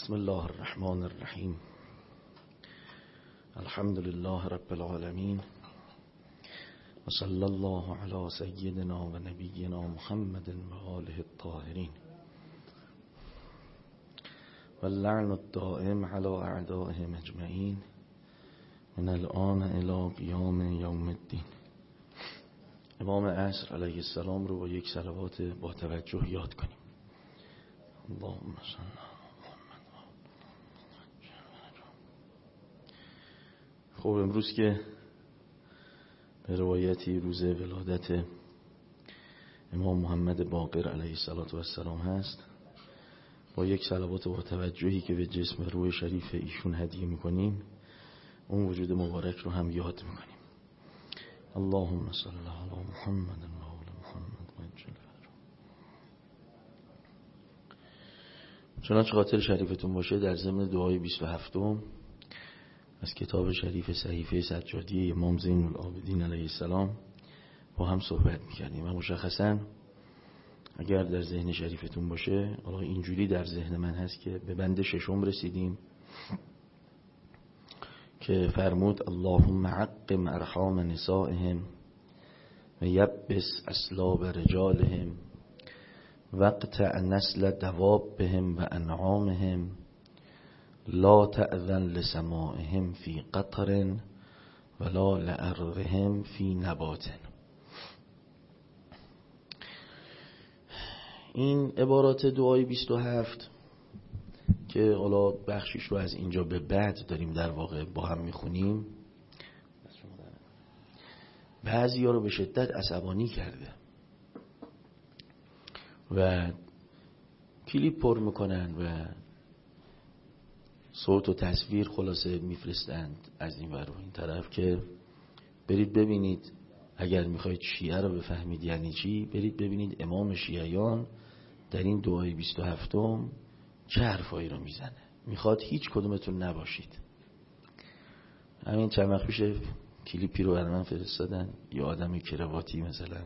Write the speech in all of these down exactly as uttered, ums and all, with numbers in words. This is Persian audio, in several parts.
بسم الله الرحمن الرحیم. الحمد لله رب العالمین و صلی الله علی سیدنا و نبینا محمد و آله الطاهرین و اللعن الدائم علی اعدائهم اجمعین من الان الی قیام یوم الدین. امام عصر علیه السلام رو با یک صلوات با توجه یاد کنیم. اللهم صل. خب امروز که به روایتی روز ولادت امام محمد باقر علیه السلام هست، با یک صلوات با توجهی که به جسم روح شریف ایشون هدیه میکنیم اون وجود مبارک رو هم یاد میکنیم. اللهم صل علی محمد و آل محمد و عجل فرجهم. چنانچه خاطر شریفتون باشه، در ضمن دعای بیست و هفتم از کتاب شریف صحیفه سجادی امام زین العابدین علیه السلام با هم صحبت میکردیم و مشخصا اگر در ذهن شریفتون باشه، حالا اینجوری در ذهن من هست که به بند ششم رسیدیم که فرمود اللهم عقم ارحام نسائهم و یبس اسلاب رجالهم وقطع نسل دوابهم و انعامهم لا تأذن لسمائهم فی قطر ولا لأرضهم فی نبات. این عبارات دعای بیست و هفت که حالا بخشیش رو از اینجا به بعد داریم در واقع با هم میخونیم، بعضی ها رو به شدت عصبانی کرده و کلیپ پر میکنن و صوت و تصویر خلاصه میفرستند از این ور و این طرف که برید ببینید، اگر میخواید شیعه رو بفهمید یعنی چی، برید ببینید امام شیعیان در این دعای بیست و هفتم چه حرفایی رو میزنه. میخواد هیچ کدومتون نباشید. همین چند وقت پیش کلیپی رو برای من فرستادن، یه آدم کرواتی مثلا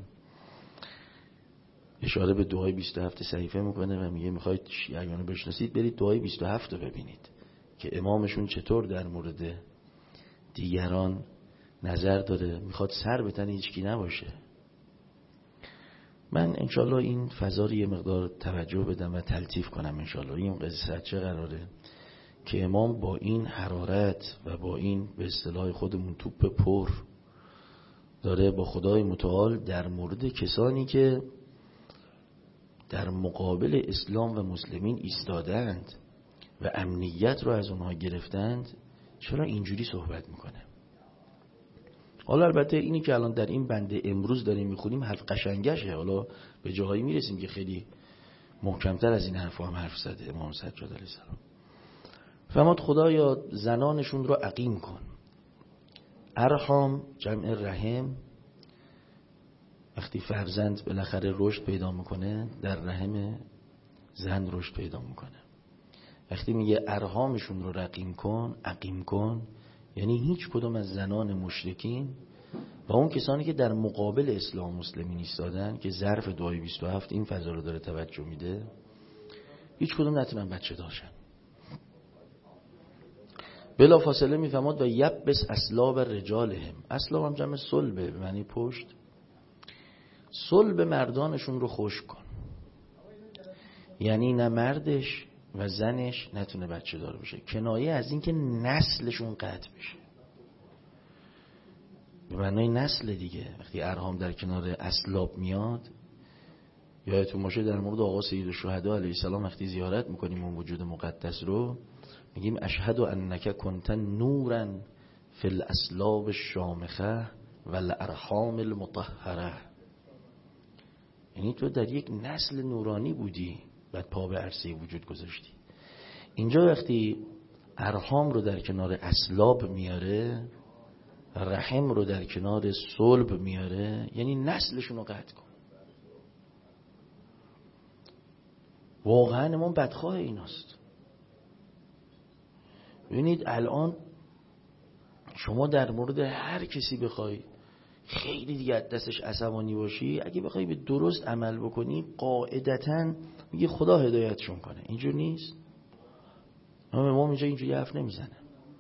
اشاره به دعای بیست و هفت صحیفه میکنه و میگه میخواید شیعیان رو بشناسید برید دعای بیست و هفت رو ببینید که امامشون چطور در مورد دیگران نظر داره. میخواد سر به تن هیچکی نباشه. من انشالله این فضا رو یه مقدار توجه بدم و تلطیف کنم. انشالله این قصه چه قراره که امام با این حرارت و با این به اصطلاح خودمون توپ پر داره با خدای متعال در مورد کسانی که در مقابل اسلام و مسلمین ایستادند و امنیت رو از اونها گرفتند، چرا اینجوری صحبت میکنه. حالا البته اینی که الان در این بنده امروز داریم میخونیم حرف قشنگشه، حالا به جاهایی میرسیم که خیلی محکمتر از این حرف هم حرف زده امام سجاد علیه السلام. فرمود خدایا زنانشون رو عقیم کن. ارحام جمع رحم، وقتی فرزند بالاخره رشد پیدا میکنه در رحم زن رشد پیدا میکنه. وقتی میگه ارحامشون رو رقیم کن، عقیم کن، یعنی هیچ کدوم از زنان مشرکین و اون کسانی که در مقابل اسلام مسلمین ایستادن که ظرف دعای بیست و هفت این فضا رو داره توجه میده، هیچ کدوم نتونن بچه داشتن. بلا فاصله میفهمد و یبس اسلاب رجالهم. اسلاب هم جمع صلبه به معنی پشت. صلب مردانشون رو خشک کن، یعنی نه مردش و زنش نتونه بچه دار بشه، کنایه از این که نسلشون قطع بشه. به معنای نسل دیگه. وقتی ارحام در کنار اسلاب میاد، یادتون باشه در مورد آقا سید الشهدا علیه السلام وقتی زیارت میکنیم اون وجود مقدس رو، میگیم اشهد انک کنت نورا فی الاسلاب الشامخه و الارحام المطهره. یعنی تو در یک نسل نورانی بودی بعد پا به عرصه وجود گذاشتی. اینجا وقتی ارحام رو در کنار اسلاب میاره، رحم رو در کنار صلب میاره، یعنی نسلشون رو قطع کن. واقعا امام بدخواه ایناست. ببینید الان شما در مورد هر کسی بخوای خیلی دیگه دستش عصبانی باشی، اگه بخوای به درست عمل بکنی قاعدتاً میگه خدا هدایتشون کنه. اینجور نیست. امام اینجا اینجوری حرف نمیزنه.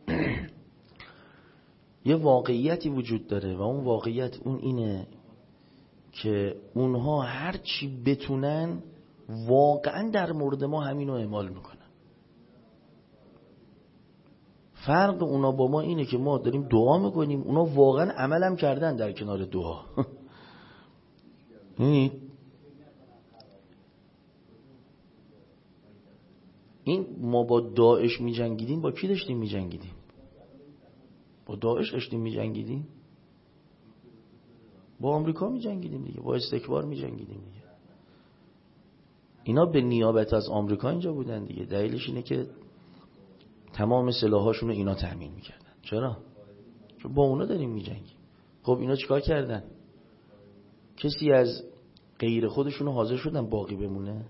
یه واقعیتی وجود داره و اون واقعیت اون اینه که اونها هر چی بتونن واقعا در مورد ما همینو اعمال میکنن. فرق اونا با ما اینه که ما داریم دعا میکنیم، اونا واقعا عمل هم کردن در کنار دعا. این ما با داعش میجنگیدیم، با کی داشتیم میجنگیدیم؟ با داعش داشتیم میجنگیدیم؟ با آمریکا میجنگیدیم دیگه، با استکبار میجنگیدیم دیگه. اینا به نیابت از آمریکا اینجا بودن دیگه. دلیلش اینه که تمام سلاحاشون رو اینا تامین میکردن. چرا؟ چون با اونا داریم میجنگیم. خب اینا چیکار کردن؟ کسی از غیر خودشون حاضر شدن باقی بمونه؟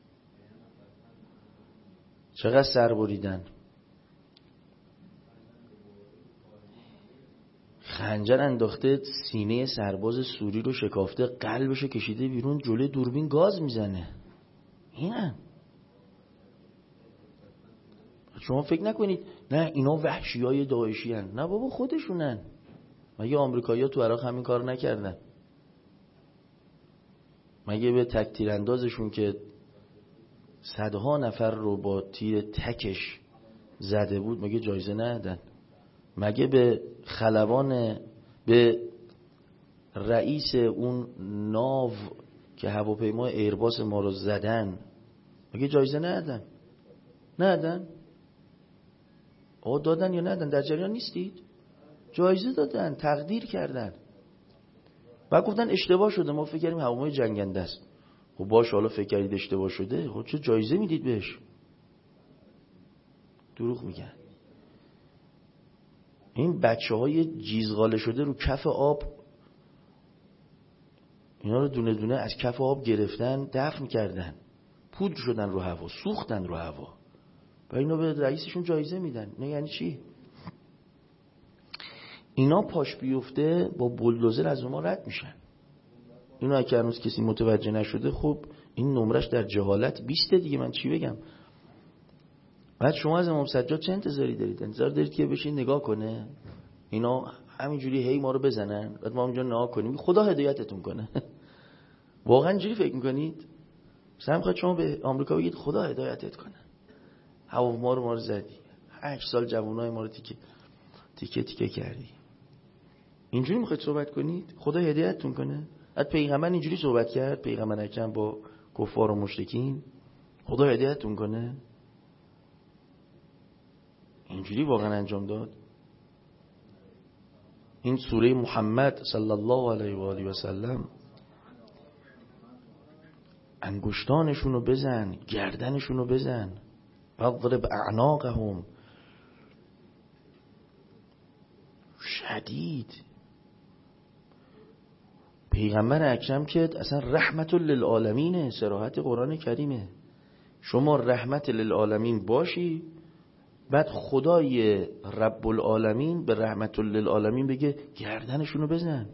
چقدر سر بریدن؟ خنجر انداخته سینه سرباز سوری رو شکافته، قلبش کشیده بیرون، جلوی دوربین گاز میزنه. اینن. شما فکر نکنید نه اینا وحشیای داعشی هن. نه بابا خودشونن. مگه آمریکایی‌ها تو عراق همین کار نکردن؟ مگه به تک تیراندازشون که صدها نفر رو با تیر تکش زده بود مگه جایزه ندادن؟ مگه به خلبان، به رئیس اون ناو که هواپیما ایرباس ما رو زدن مگه جایزه ندادن؟ ندادن؟ آه دادن یا ندادن؟ در جریان نیستید؟ جایزه دادن، تقدیر کردن. بعد گفتن اشتباه شده، ما فکر کردیم هواپیمای جنگنده است. خب باشه حالا فکر کردید اشتباه شده، خب چه جایزه میدید بهش؟ دروغ میگن. این بچه های جیزغاله شده رو کف آب، اینا رو دونه دونه از کف آب گرفتن دفن کردن، پودر شدن رو هوا، سوختن رو هوا، و اینا به رئیسشون جایزه میدن. نه یعنی چی؟ اینا پاش بیفته با بولدوزر از ما رد میشن. اینا اگه هنوز کسی متوجه نشده، خب این نمرش در جهالت بیست دیگه، من چی بگم؟ بعد شما از امام سجاد چه انتظاری دارید؟ انتظار دارید که بشین نگاه کنه اینا همینجوری هی ما رو بزنن بعد ما اونجا نگاه کنیم خدا هدایتتون کنه؟ واقعا اینجوری فکر میکنید؟ مثلا میخواد شما به آمریکا بگید خدا هدایتت کنه، هواپیما رو ما رو زدی، هشت سال جوانای ما رو تیکه تیکه تیکه کردی، اینجوری میخواید صحبت کنید؟ خدا هدایتتون کنه؟ بعد پیغمبر اینجوری صحبت کرد، پیغمبر اکرم با کفار و مشرکین، خدا هدایتتون کنه؟ اینجوری واقعا انجام داد؟ این سوره محمد صلی الله علیه و آله و سلم، انگشتانشون رو بزن، گردنشون رو بزن، واضرب اعناقهم، شدید. پیغمبر اکرم که اصلا رحمت للعالمینه، صراحت قرآن کریمه. شما رحمت للعالمین باشی، بعد خدای رب العالمین به رحمت للعالمین بگه گردنشونو بزن،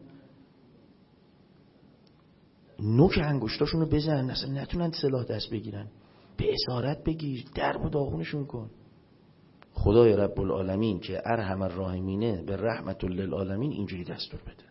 نوک انگشتاشونو بزن، اصلا نتونن سلاح دست بگیرن، به اسارت بگیر، درب و داغونشون کن. خدای رب العالمین که ارحم الراحمینه به رحمت للعالمین اینجوری دستور بده.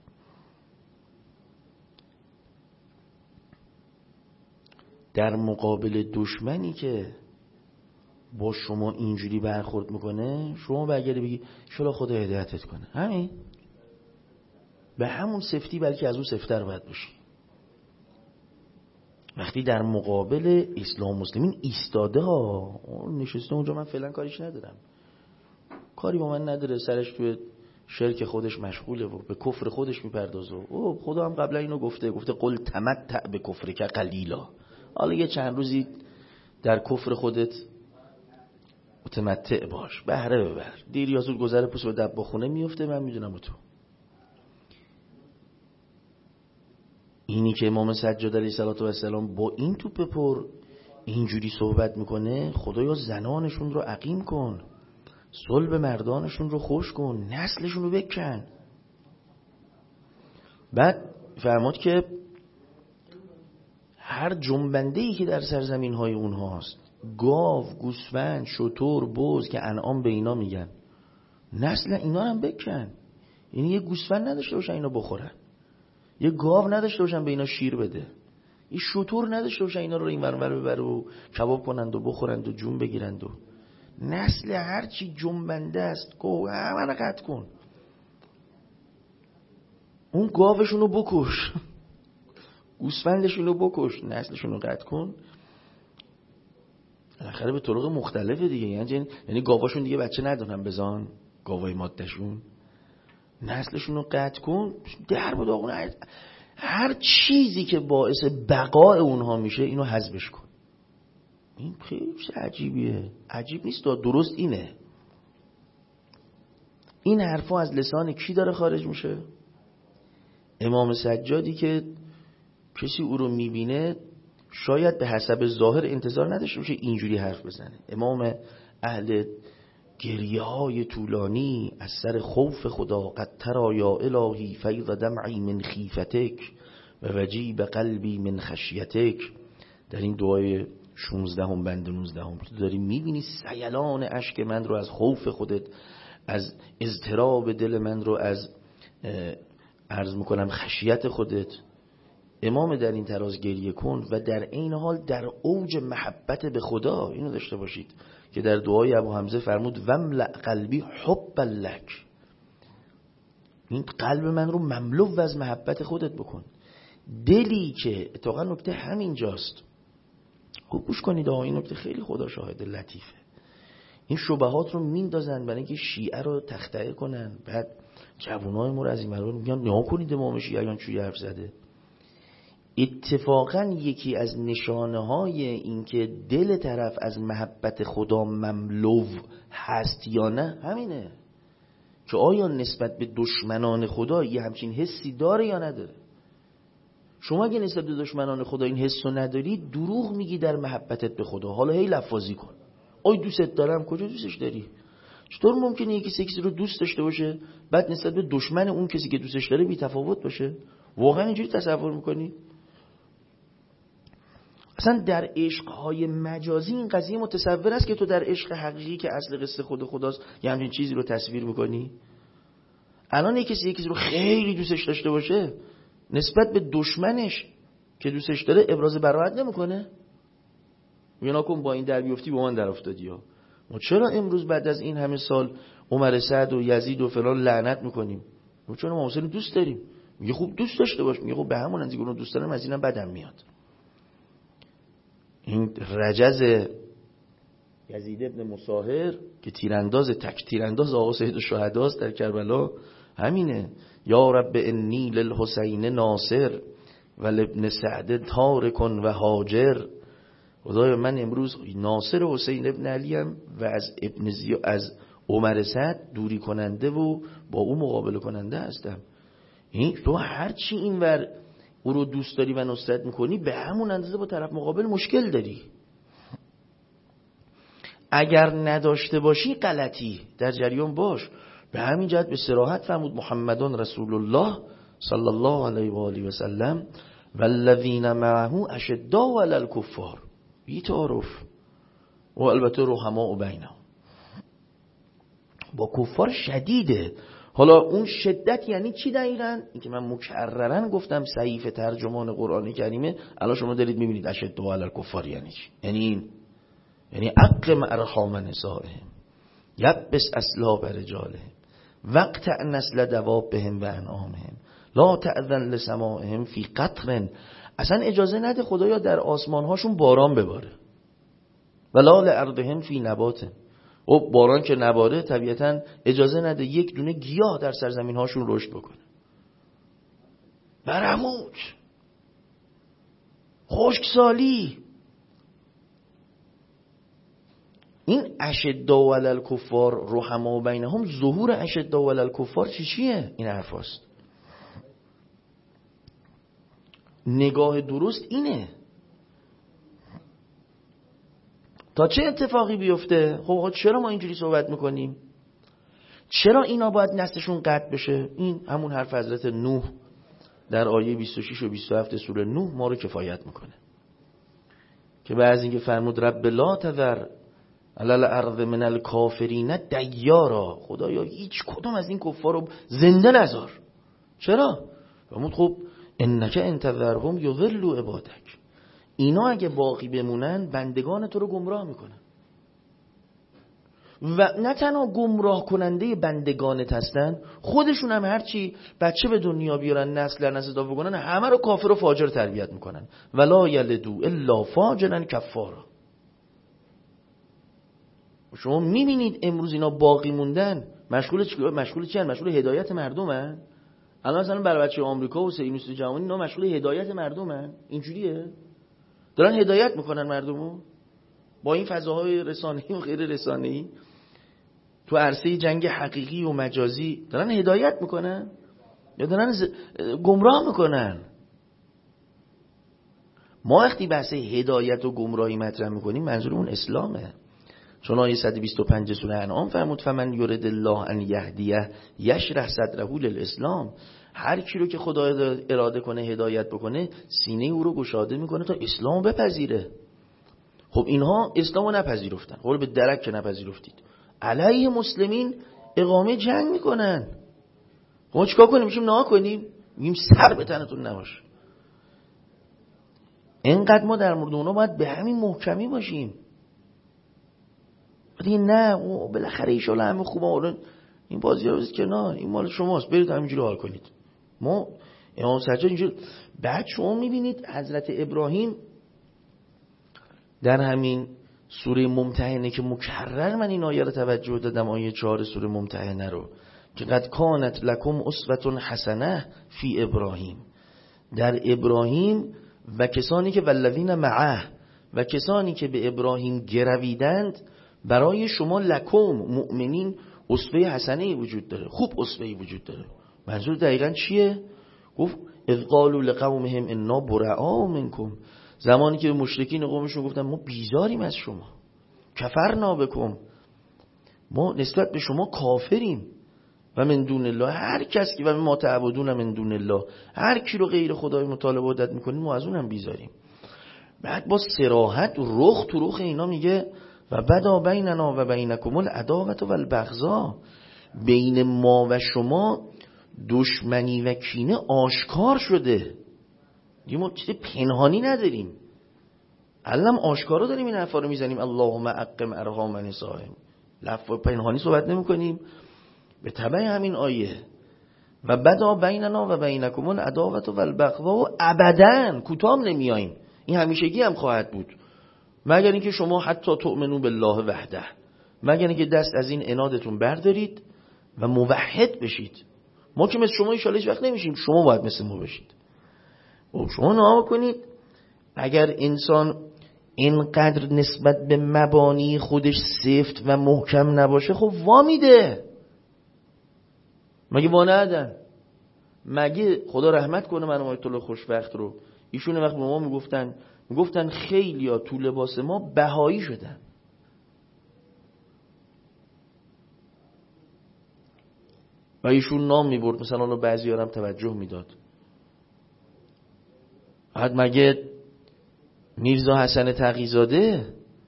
در مقابل دشمنی که با شما اینجوری برخورد میکنه، شما برگردی بگی شلا خدا هدایتت کنه، همین به همون سفتی، بلکه از اون سفتر باید باشی. وقتی در مقابل اسلام مسلمین ایستاده ها، نشسته اونجا، من فعلا کاریش ندارم، کاری با من نداره، سرش توی شرک خودش مشغوله و به کفر خودش میپردازه. او خدا هم قبلا اینو گفته، گفته قل تمتع به کفر که قلیلا، حالا یه چند روزی در کفر خودت متمتع باش، بهره ببر، دیر یا زود گذره پوست به دب خونه میفته، من میدونم تو. اینی که امام سجاد علیه السلام با این توپ پر اینجوری صحبت میکنه، خدایا زنانشون رو عقیم کن، صلب مردانشون رو خوش کن، نسلشون رو بکن. بعد فرمود که هر جنبنده‌ای که در سرزمین های اونهاست، گاو، گوسفند، شتر، بز که انعام به اینا میگن، نسل اینا هم بکن. یعنی یه گوسفند نداشته باشن اینا بخورن، یه گاو نداشته باشن به اینا شیر بده، یه شتر نداشته باشن اینا رو این ور ور ببره و کباب کنند و بخورند و جون بگیرند. و نسل هر چی جنبنده است گو همه رو قطع کن. اون گاوشون رو بکش، گوسفندشون رو بکش، نسلشون رو قطع کن. بالاخره به طرق مختلفه دیگه. یعنی یعنی گاواشون دیگه بچه ندارن بزان، گاوای مادهشون، نسلشون رو قطع کن، در به داغون. هر, هر چیزی که باعث بقای اونها میشه اینو حذفش کن. این خیلی عجیبیه. عجیب نیست، درست اینه. این حرفا از لسان کی داره خارج میشه؟ امام سجادی که کسی او رو میبینه شاید به حسب ظاهر انتظار نداشته باشه اینجوری حرف بزنه. امام اهل گریه های طولانی از سر خوف خدا، قد ترا یا الهی فیض دمعی من خیفتک و وجیب قلبی من خشیتک، در این دعای شانزده هم بند نوزده هم تو داری میبینی سیلان اشک من رو از خوف خودت، از اضطراب دل من رو از عرض میکنم خشیت خودت. امام در این تراز گریه کن و در این حال در اوج محبت به خدا. اینو داشته باشید که در دعای ابو حمزه فرمود وملأ قلبی حبا لک، این قلب من رو مملو از محبت خودت بکن. دلی که اتفاقا نکته همینجاست، خوب گوش کنید، این نکته خیلی خدا شاهد لطیفه. این شبهات رو میندازن برای اینکه شیعه رو تخطئه کنن، بعد جوانای ما رو از این منو میگن نیا کنید امام شیعیان چوی حرف زده. اتفاقا یکی از نشانه های این که دل طرف از محبت خدا مملو هست یا نه همینه که آیا نسبت به دشمنان خدا یه همچین حسی داره یا نداره. شما اگه نسبت به دشمنان خدا این حس رو نداری، دروغ میگی در محبتت به خدا. حالا هی لفاظی کن، آی دوستت دارم، کجا دوستش داری؟ چطور ممکنه یکی کسی رو دوست داشته باشه بعد نسبت به دشمن اون کسی که دوستش داره بی تفاوت باشه؟ واقعا اینجوری تصور میکنی؟ اصلا در عشقهای مجازی این قضیه متصور است که تو در عشق حقیقی که اصل قصه خود خداست یه همچین چیزی رو تصویر میکنی؟ الان یکی کسی یکی رو خیلی دوستش داشته باشه نسبت به دشمنش که دوستش داره ابراز براءت نمیکنه؟ میگه نکن با این در بیفتی با من در افتادی ها. ما چرا امروز بعد از این همه سال عمر سعد و یزید و فلان لعنت میکنیم؟ ما چون ما حسین دوست داریم. میگه خوب دوست داشته باش. میگه خب به همون اندازه اون دوست دارم از اینم بدم میاد. این رجز یزید ابن مصاهر که تیرانداز تک تیرانداز آقا سید الشهداست در کربلا همینه. یا رب انی للحسین ناصر و لابن سعد تارک و هاجر. خدایا من امروز ناصر حسین ابن علی ام و از ابن زیا از عمر سعد دوری کننده و با او مقابله کننده هستم. این تو هر چی اینور او رو دوست داری و نصرت میکنی به همون اندازه با طرف مقابل مشکل داری. اگر نداشته باشی غلطی، در جریان باش. به همین جهت به صراحت فرمود محمدان رسول الله صلی الله علیه و آله و سلم والذین معه اشداء علی الکفار، بی تعارف و البته رحماء بینهم، با کفار شدیده. حالا اون شدت یعنی چی دقیقاً؟ این که من مکررن گفتم صحیح ترجمان قرآن کریمه، الان شما دارید میبینید اشداء علی الکفار یعنی چی؟ یعنی این یعنی اقم ارحام نسائهم یبس اسلاب رجالهم وقت نسل دوابهم و انعامهم لا تأذن لسمائهم فی قطر. اصلا اجازه نده خدایا در آسمان هاشون باران بباره. ولا لارضهم فی نبات، و باران که نباره طبیعتا اجازه نده یک دونه گیاه در سرزمین هاشون رشد بکنه. برموت، خشکسالی. این اشداء علی الکفار رحماء بینهم، ظهور اشداء علی الکفار چی چیه؟ این حرفاست. نگاه درست اینه. تا چه اتفاقی بیفته؟ خب چرا ما اینجوری صحبت میکنیم؟ چرا اینا باید نسلشون قطع بشه؟ این همون حرف حضرت نوح در آیه بیست و شش و بیست و هفت سوره نوح ما رو کفایت میکنه. که بعضی که فرمود رب لا تذر علی الارض من الکافرین دیارا، خدایا هیچ کدوم از این کفار رو زنده نذار. چرا؟ فرمود خب انک ان تذرهم یضلوا عبادک، اینا اگه باقی بمونن بندگان تو رو گمراه میکنن. و نه تنها گمراه کننده بندگانت هستن، خودشون هم هرچی بچه به دنیا بیارن نسل در نسل اضافه کنن همه رو کافر و فاجر تربیت میکنن. ولا یلدو الا فاجرا کفارا. شما میبینید امروز اینا باقی موندن مشغول چی مشغول چی مشغول هدایت مردمن. الان مثلا برای بچه آمریکا و صهیونیست جهانی اینا مشغول هدایت مردمن. اینجوریه دارن هدایت میکنن مردمو با این فضاهای رسانه‌ای و غیر رسانه‌ای تو عرصه جنگ حقیقی و مجازی دارن هدایت میکنن یا دارن ز... گمراه میکنن. ما وقتی بحث هدایت و گمراهی مطرح میکنیم منظورمون اسلامه. چون آیه صد و بیست و پنج سوره انعام فرمود فمن یرد الله ان یهدیه یشرح صدره للاسلام، هر کی رو که خدا اراده کنه هدایت بکنه سینه او رو گشاده میکنه تا اسلام بپذیره. خب اینها اسلامو نپذیرفتن، خب به درک که نپذیرفتید علیه مسلمین اقامه جنگ میکنن. خب چیکار کنیم؟ میشیم نها کنیم؟ میگیم سر به تنتون نباشه. اینقدر ما در مورد اونا باید به همین محکمی باشیم. دیگه نه بالاخره ایشالا همه خوبه، این بازی رو بزید کنار، این مال شماست، برید همینجوری حال کنید. ما امام سجاد اینجوری. بعد شما میبینید حضرت ابراهیم در همین سوره ممتحنه که مکرر من این آیه رو توجه دادم، آیه چهار سوره ممتحنه رو که قد کانت لکم اسوة حسنه فی ابراهیم، در ابراهیم و کسانی که والذین معه و کسانی که به ابراهیم گرویدند برای شما لکم مؤمنین اسوه حسنه وجود داره، خوب اسوه وجود داره. منظور دقیقاً چیه؟ گفت اذ قالوا لقومهم انا براء منکم، زمانی که به مشرکین قومشون گفتن ما بیزاریم از شما، کفرنا بکم، ما نسبت به شما کافریم، و من دون الله هر کس که و ما تعبدون من دون الله، هر کی رو غیر خدای مطالبه عبادت میکنیم ما از اونم بیزاریم. بعد با صراحت رخ تو رخ اینا میگه و بدا بیننا و بینکم العداوة والبغضاء، بین ما و شما دشمنی و کینه آشکار شده. دیگه ما چیز پنهانی نداریم، الان آشکارا داریم این حرفا رو میزنیم اللهم اقم ارحام نسائهم، لفظ پنهانی صحبت نمی کنیم. به تبع همین آیه و بدا بیننا و بینکم العداوة والبغضاء ابدا، کوتاه نمیاییم، این همیشگی هم خواهد بود، مگر اینکه شما حتی تؤمنوا بالله وحده، مگر اینکه دست از این عنادتون بردارید و موحد بشید. ما که مثل شما ان شاء الله هیچ وقت نمیشیم، شما باید مثل ما بشید. و شما نها کنید اگر انسان اینقدر نسبت به مبانی خودش سفت و محکم نباشه خب وامیده. مگه وانهدن؟ مگه خدا رحمت کنه من آیت الله خوشبخت رو، ایشون وقت به ما میگفتن میگفتن خیلی ها تو لباس ما بهایی شدن. و ایشون نام میبرد، مثلا اونو بعضی ها هم توجه میداد. بعد مگه میرزا حسن تقی‌زاده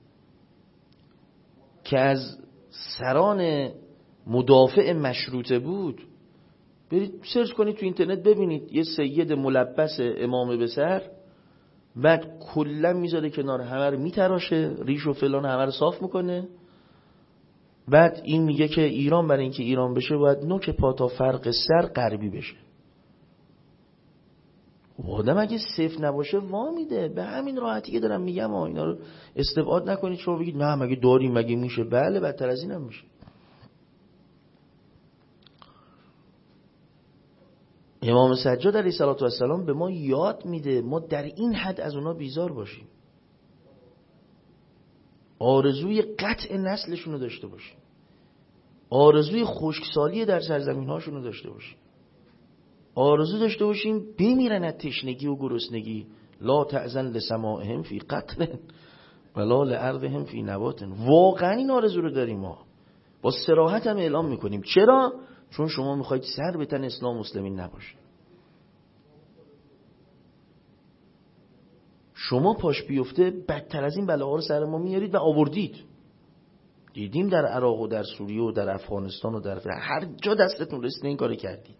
که از سران مدافع مشروطه بود، برید سرچ کنید تو اینترنت ببینید یه سید ملبس امام به سر، بعد کلا میذاره کنار همه رو میتراشه، ریش و فلان همه رو صاف میکنه، بعد این میگه که ایران برای اینکه ایران بشه باید نوک پا تا فرق سر غربی بشه. آدم اگه صفر نباشه وامیده. به همین راحتی که دارم میگم ها، اینا رو استبعاد نکنید. شما بگید نه مگه داریم مگه میشه، بله بدتر از این هم میشه. امام سجاد علیه السلام به ما یاد میده ما در این حد از اونا بیزار باشیم، آرزوی قطع نسلشون رو داشته باشیم، آرزوی خشکسالی در سرزمین هاشون رو داشته باشیم، آرزو داشته باشیم بمیرن از تشنگی و گرسنگی. لا تعزن لسماعهم فی قتل ولا لارضهم فی نبات. واقعا این آرزو رو داریم، ما با صراحت هم اعلام میکنیم. چرا؟ چون شما میخواید سر به تن اسلام مسلمین نباشه. شما پاش بیفته بدتر از این بلاها رو سر ما میارید و آوردید. دیدیم در عراق و در سوریه و در افغانستان و در هر جا دستتون رسید این کارو کردید.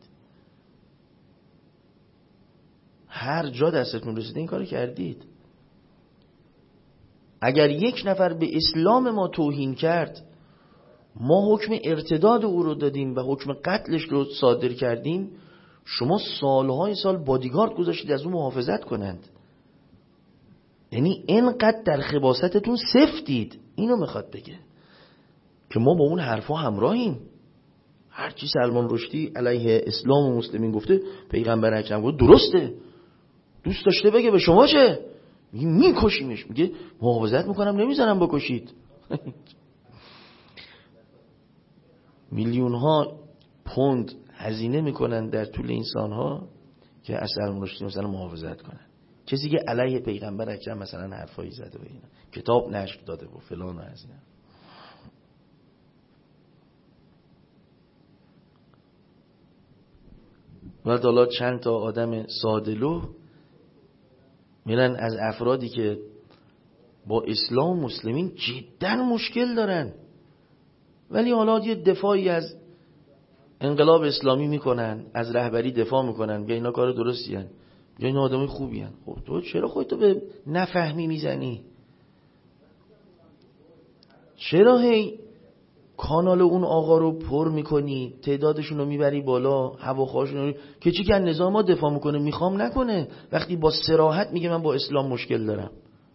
هر جا دستتون رسید این کارو کردید. اگر یک نفر به اسلام ما توهین کرد، ما حکم ارتداد او رو دادیم و حکم قتلش رو صادر کردیم، شما سالهای سال بادیگارد گذاشتید از اون محافظت کنند. یعنی اینقدر در خباستتون سفتید. اینو میخواد بگه که ما با اون حرفا همراهیم. هرچی سلمان رشدی علیه اسلام و مسلمین گفته، پیغمبر اکرم گفت درسته. دوست داشته بگه به شما چه؟ میگه میکشیمش، میگه محافظت میکنم نمیذارم بکشید. میلیون ها پوند هزینه میکنن در طول این سالها که از سلمان رشدی مثلا محافظت کنن. کسی که علیه پیغمبر اکرم مثلا حرفایی زده و اینا، کتاب نشر داده و فلان و از اینا. بعد حالا چند تا آدم ساده‌لوح میرن از افرادی که با اسلام و مسلمین جداً مشکل دارن، ولی حالا یه دفاعی از انقلاب اسلامی میکنن، از رهبری دفاع میکنن، میگن اینا کار درستی هن، میگن اینا آدمای خوبی هن. خب تو چرا خودتو به نفهمی میزنی؟ چرا هی کانال اون آقا رو پر میکنی، تعدادشون رو میبری بالا، هواخواهشون رو که چی که نظام ما دفاع میکنه میخوام نکنه، وقتی با صراحت میگه من با اسلام مشکل دارم.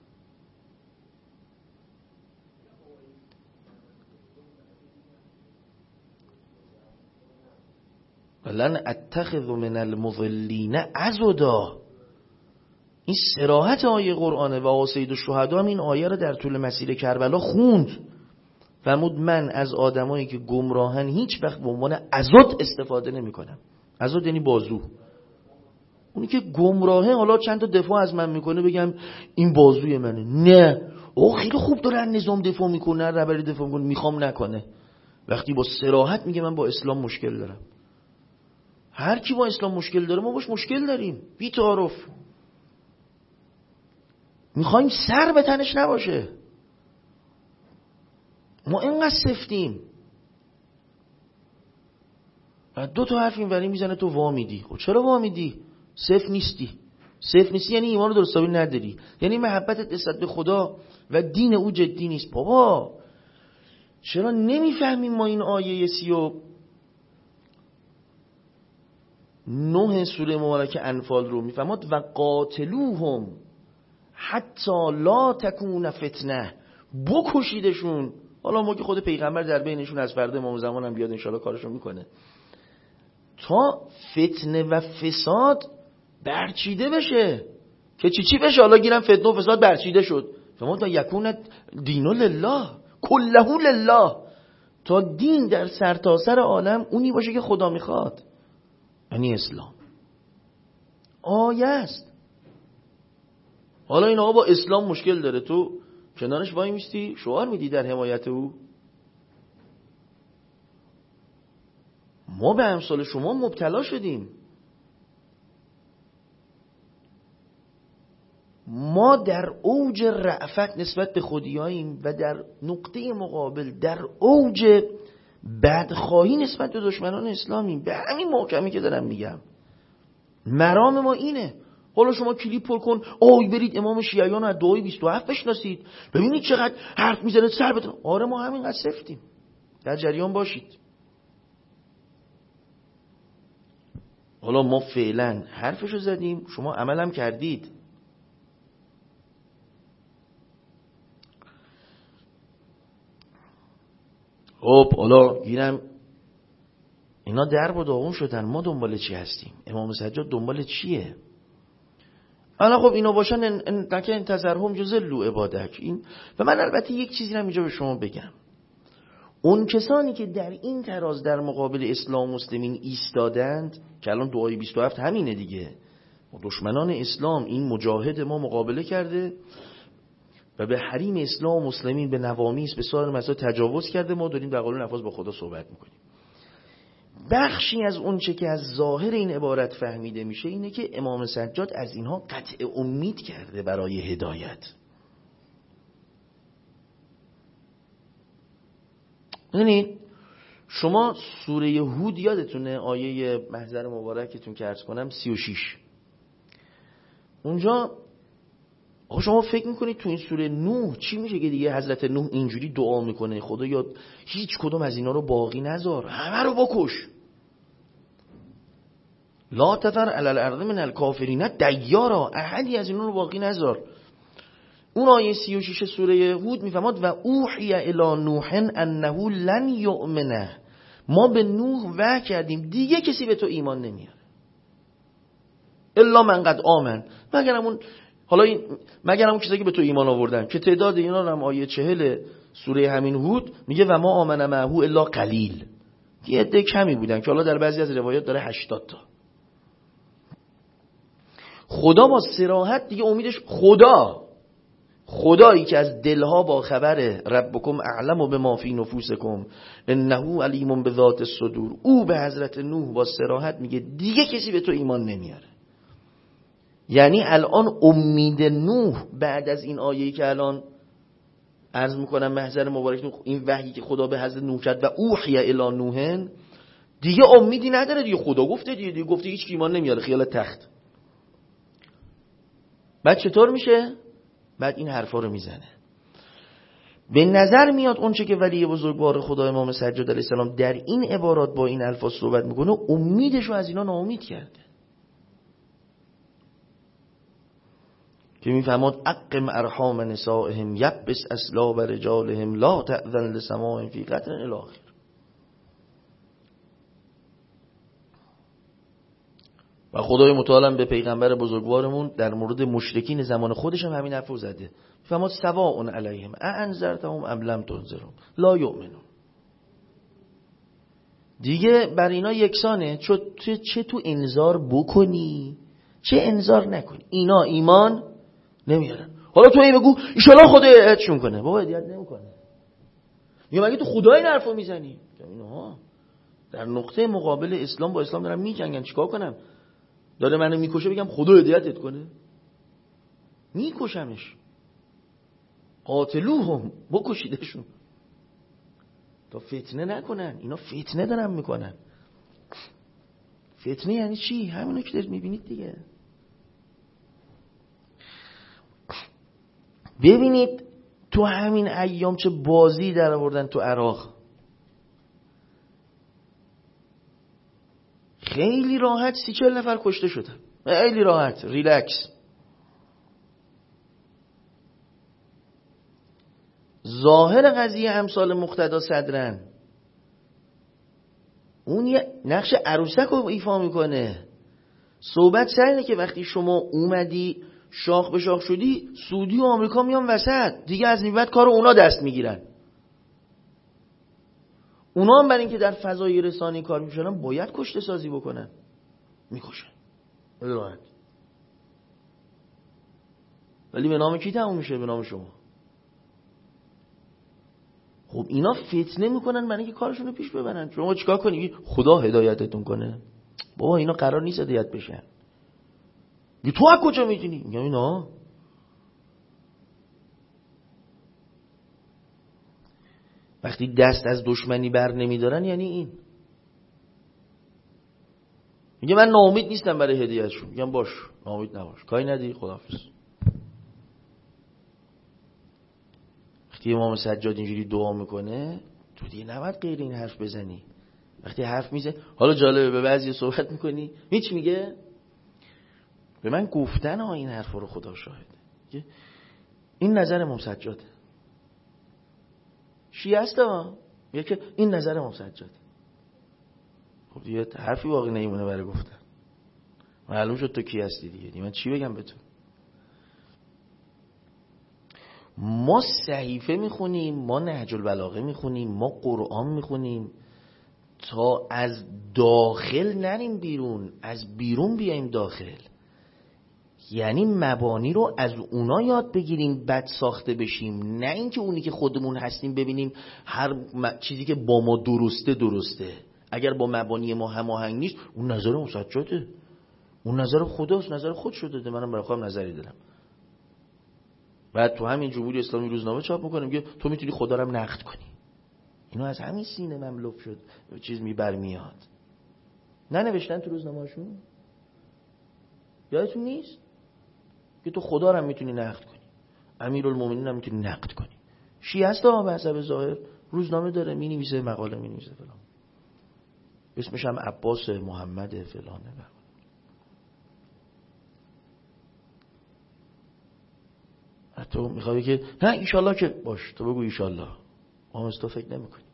ولن اتخذ من المضلین عضدا. این صراحت آیه قرآنه و سید الشهدا هم این آیه رو در طول مسیر کربلا خوند. فرمود من از آدمایی که گمراهن هیچ وقت به عنوان عضد استفاده نمی کنم. عضد یعنی بازو. اونی که گمراهه حالا چند تا دفاع از من میکنه بگم این بازوی منه. نه، او خیلی خوب داره نظام دفاع میکنه، رهبری دفاع میکنه، میخوام نکنه. وقتی با صراحت میگه من با اسلام مشکل دارم. هر کی با اسلام مشکل داره ما باش مشکل داریم، بی تعارف. میخوایم سر به تنش نباشه. ما اینقدر سفتیم. دو تا حرف اینوری میزنه تو وا میدی. خب چرا وا میدی؟ صفر نیستی. صفر نیستی یعنی ایمان درست حسابی نداری، یعنی محبتت نسبت به خدا و دین او جدی نیست. بابا چرا نمیفهمیم ما این آیه سی و نه سوره مبارکه انفال رو میفهمد و قاتلوهم حتی لا تکون فتنه، بکشیدشون. حالا ما که خود پیغمبر در بینشون از فردا امام زمان هم بیاد انشالله کارشو میکنه، تا فتنه و فساد برچیده بشه. که چی چی بشه؟ حالا گیرم فتنه و فساد برچیده شد. فما تا یکون دینو لله کله لله، تا دین در سرتاسر عالم اونی باشه که خدا میخواد، یعنی اسلام. آیه است. حالا این آقا با اسلام مشکل داره، تو کنارش وای میستی شعار میدی در حمایت او. ما به امثال شما مبتلا شدیم. ما در اوج رأفت نسبت به خودیاییم و در نقطه مقابل در اوج بدخواهی نسبت به دشمنان اسلامیم. به همین محکمی که دارم میگم مرام ما اینه. حالا شما کلیپ پر کن، آی برید امام شیعیان از دعای بیست و هفت بشناسید، ببینید چقدر حرف میزنه سر بتون. آره ما همینقدر سفتیم، در جریان باشید. حالا ما فعلا حرفشو زدیم، شما عملم کردید. خب حالا گیرم اینا درب و داغون شدن، ما دنبال چی هستیم؟ امام سجاد دنبال چیه؟ حالا خب اینا باشن ان تکه انتظرهم جزلوا عبادک. این و من البته یک چیزی رو اینجا به شما بگم، اون کسانی که در این تراز در مقابل اسلام و مسلمین ایستادند، که الان دعای بیست و هفت همینه دیگه، دشمنان اسلام این مجاهد ما مقابله کرده و به حریم اسلام و مسلمین، به نوامیس، به سایر مسائل تجاوز کرده، ما داریم در قالب نفاذ با خدا صحبت میکنیم. بخشی از اون چه که از ظاهر این عبارت فهمیده میشه اینه که امام سجاد از اینها قطع امید کرده برای هدایت. یعنی شما سوره هود یادتونه آیه محضر مبارکتون که عرض کنم سی و شش، اونجا آقا شما فکر میکنید تو این سوره نوح چی میشه که دیگه حضرت نوح اینجوری دعا میکنه خدا یا هیچ کدوم از اینا رو باقی نذار، همه رو بکش، لا تذر علی الارض من الکافرین دیارا، احدی از اینا رو باقی نذار. اون آیه سی و شش سوره هود میفهمد و اوحی الی نوح انه لن یؤمنه، ما به نوح وحی کردیم دیگه کسی به تو ایمان نمیاره الا من قد آمن، مگر همون حالا این مگر همون کسایی که به تو ایمان آوردن که تعداد اینا رو هم آیه چهل سوره همین هود میگه و ما آمن معه الا قلیل، یه عده کمی بودن که حالا در بعضی از روایات داره هشتاد تا. خدا با صراحت دیگه امیدش، خدا خدایی که از دلها با خبره، ربکم اعلم و به ما فی نفوسکم انه علیم بذات الصدور، او به حضرت نوح با صراحت میگه دیگه کسی به تو ایمان نمیاره. یعنی الان امید نوح بعد از این آیه‌ای که الان عرض میکنم محضر مبارک، این وحیی که خدا به حضرت نوح کرد و اوحی الی نوح، دیگه امیدی نداره دیگه، خدا گفته دیگه, دیگه گفته هیچ کی ایمان نمیاره، خیال تخت. بعد چطور میشه؟ بعد این حرفا رو میزنه. به نظر میاد اون چه که ولی بزرگوار خدا امام سجاد علیه السلام در این عبارات با این الفاظ صحبت میکنه، امیدشو از اینا ناامید کرده که میفهمد اقم ارحام نسائهم یبس اسلاب رجالهم لا تأذن لسماع فی قطر الاخر. و خدای متعال به پیغمبر بزرگوارمون در مورد مشرکین زمان خودش هم همین حرفو زده، میفهمد سواء علیهم اانذرتهم ام لم تنذرهم لا یؤمنون. دیگه بر اینا یکسانه، چه چه تو انذار بکنی چه انذار نکنی، اینا ایمان نمیارن. حالا تو این بگو ان شاء الله خدا هدایتشون کنه، بابا هدایت نمیکنه. یا مگه تو خدا این حرفو میزنی؟ اینا در نقطه مقابل اسلام با اسلام دارن میجنگن، چیکار کنم؟ داره منو میکشه بگم خدا هدایتت کنه؟ میکشمش. قاتلوهم، بکشیدشون تا فتنه نکنن. اینا فتنه دارن میکنن. فتنه یعنی چی؟ همینو که دارید میبینید دیگه. ببینید تو همین ایام چه بازی در آوردن تو عراق. خیلی راحت سی چهل نفر کشته شدن، خیلی راحت، ریلکس. ظاهر قضیه امثال مقتدا صدرن، اون یه نقش عروسک رو ایفا میکنه. صحبت سر اینه که وقتی شما اومدی شاخ به شاخ شدی، سعودی و آمریکا میان وسط دیگه، از این بعد کارو اونا دست میگیرن. اونا هم برای اینکه در فضای رسانی کار میکنن باید کشته سازی بکنن، میکشن راحت. ولی به نام کی تموم میشه؟ به نام شما. خب اینا فتنه میکنن برای اینکه کارشون رو پیش ببرن. شما چیکار کنی؟ خدا هدایتتون کنه؟ بابا اینا قرار نیست هدایت بشن. میگه تو از کجا میدونی؟ میگم اینا وقتی دست از دشمنی بر نمیدارن یعنی این. میگه من ناامید نیستم برای هدایتشون. میگم باش، ناامید نباش، کاری نداری، خداحافظ. وقتی امام سجاد اینجوری دعا میکنه تو دیگه نباید غیر این حرف بزنی. وقتی حرف میزنی، حالا جالبه به بعضی صحبت میکنی هیچ میگه به من گفتن ها این حرف رو خدا شاهده، این نظر امام سجاده. شیعه است ها، میگه که این نظر امام سجاده. خب دیگه حرفی واقعی نمیمونه برای گفتن. معلوم شد تو کی هستی دیگه. دیگه من چی بگم به تو؟ ما صحیفه میخونیم، ما نهج البلاغه میخونیم، ما قرآن میخونیم تا از داخل نریم بیرون، از بیرون بیایم داخل. یعنی مبانی رو از اونا یاد بگیریم بعد ساخته بشیم، نه اینکه اونی که خودمون هستیم ببینیم هر چیزی که با ما درسته درسته. اگر با مبانی ما هماهنگ نیست، اون نظر اون سجاده، اون نظر خداست، نظر خود شده داده، منم برای خودم نظری دارم. بعد تو همین جمهوری اسلامی روزنامه چاپ میکنه میگه تو میتونی خدا رو هم نقد کنی. اینو از همین سینه مملو شد چیز میبر میاد. ننوشتن تو روزنامه‌شون؟ یادتون نیست که تو خدا رو هم میتونی نقد کنی، امیرالمومنین هم میتونی نقد کنی. شیعه است ها به حسب ظاهر، روزنامه داره مینویسه، مقاله مینویسه فلان، اسمش هم عباس محمد فلانه. تو میخوای که نه ایشالله که باش، تو بگو ایشالله، ما از تو فکر نمی کنی.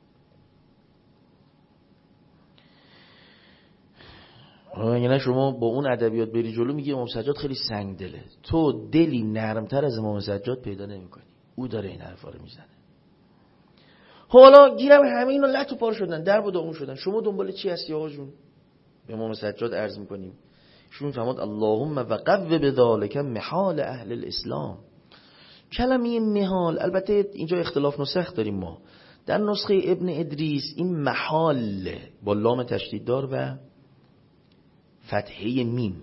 اگه نه شما با اون ادبیات بری جلو میگی امام سجاد خیلی سنگ دله، تو دلی نرمتر از امام سجاد پیدا نمی کنی. او داره این حرفا رو میزنه. حالا گیرم همه اینو لط و پار شدن، در و داغون شدن، شما دنبال چی هستی آقا جون؟ به امام سجاد عرض میکنیم شما فرمود اللهم وقو بذالک محال اهل الاسلام. کلمه محال، البته اینجا اختلاف نسخ داریم ما، در نسخه ابن ادریس این محال با لام تشدید دار و فتحه میم،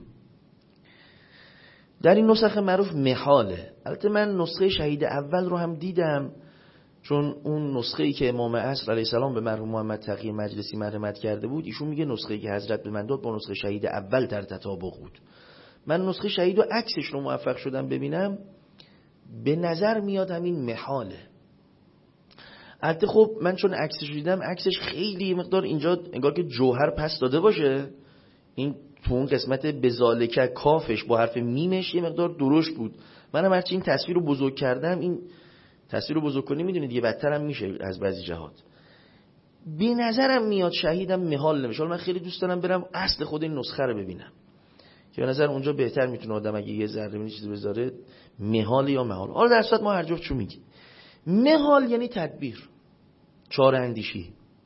در این نسخه معروف محاله. البته من نسخه شهید اول رو هم دیدم، چون اون نسخه‌ای که امام عصر علیه السلام به مرحوم محمد تقی مجلسی مرحمت کرده بود، ایشون میگه نسخه‌ای که حضرت به من داد با نسخه شهید اول در تطابق بود. من نسخه شهید و عکسش رو موفق شدم ببینم، به نظر میاد همین محاله. البته خب من چون عکسش دیدم، عکسش خیلی مقدار اینجا انگار که جوهر پس داده باشه، این تو اون قسمت بزالکه کافش با حرف میمش یه مقدار درشت بود. منم هرچی این تصویر رو بزرگ کردم، این تصویر رو بزرگ کنی میدونید یه بدتر هم میشه از بعضی جهات. به نظرم میاد شهیدم محال نمیشه. من خیلی دوست دارم برم اصل خود این نسخه رو ببینم که به نظر اونجا بهتر میتونه آدم اگه یه ذره این چیزی بذاره محال یا محال. حالا در صورت ما هر جفت چون میگی محال یعنی تدبیر، چاره اندیشی.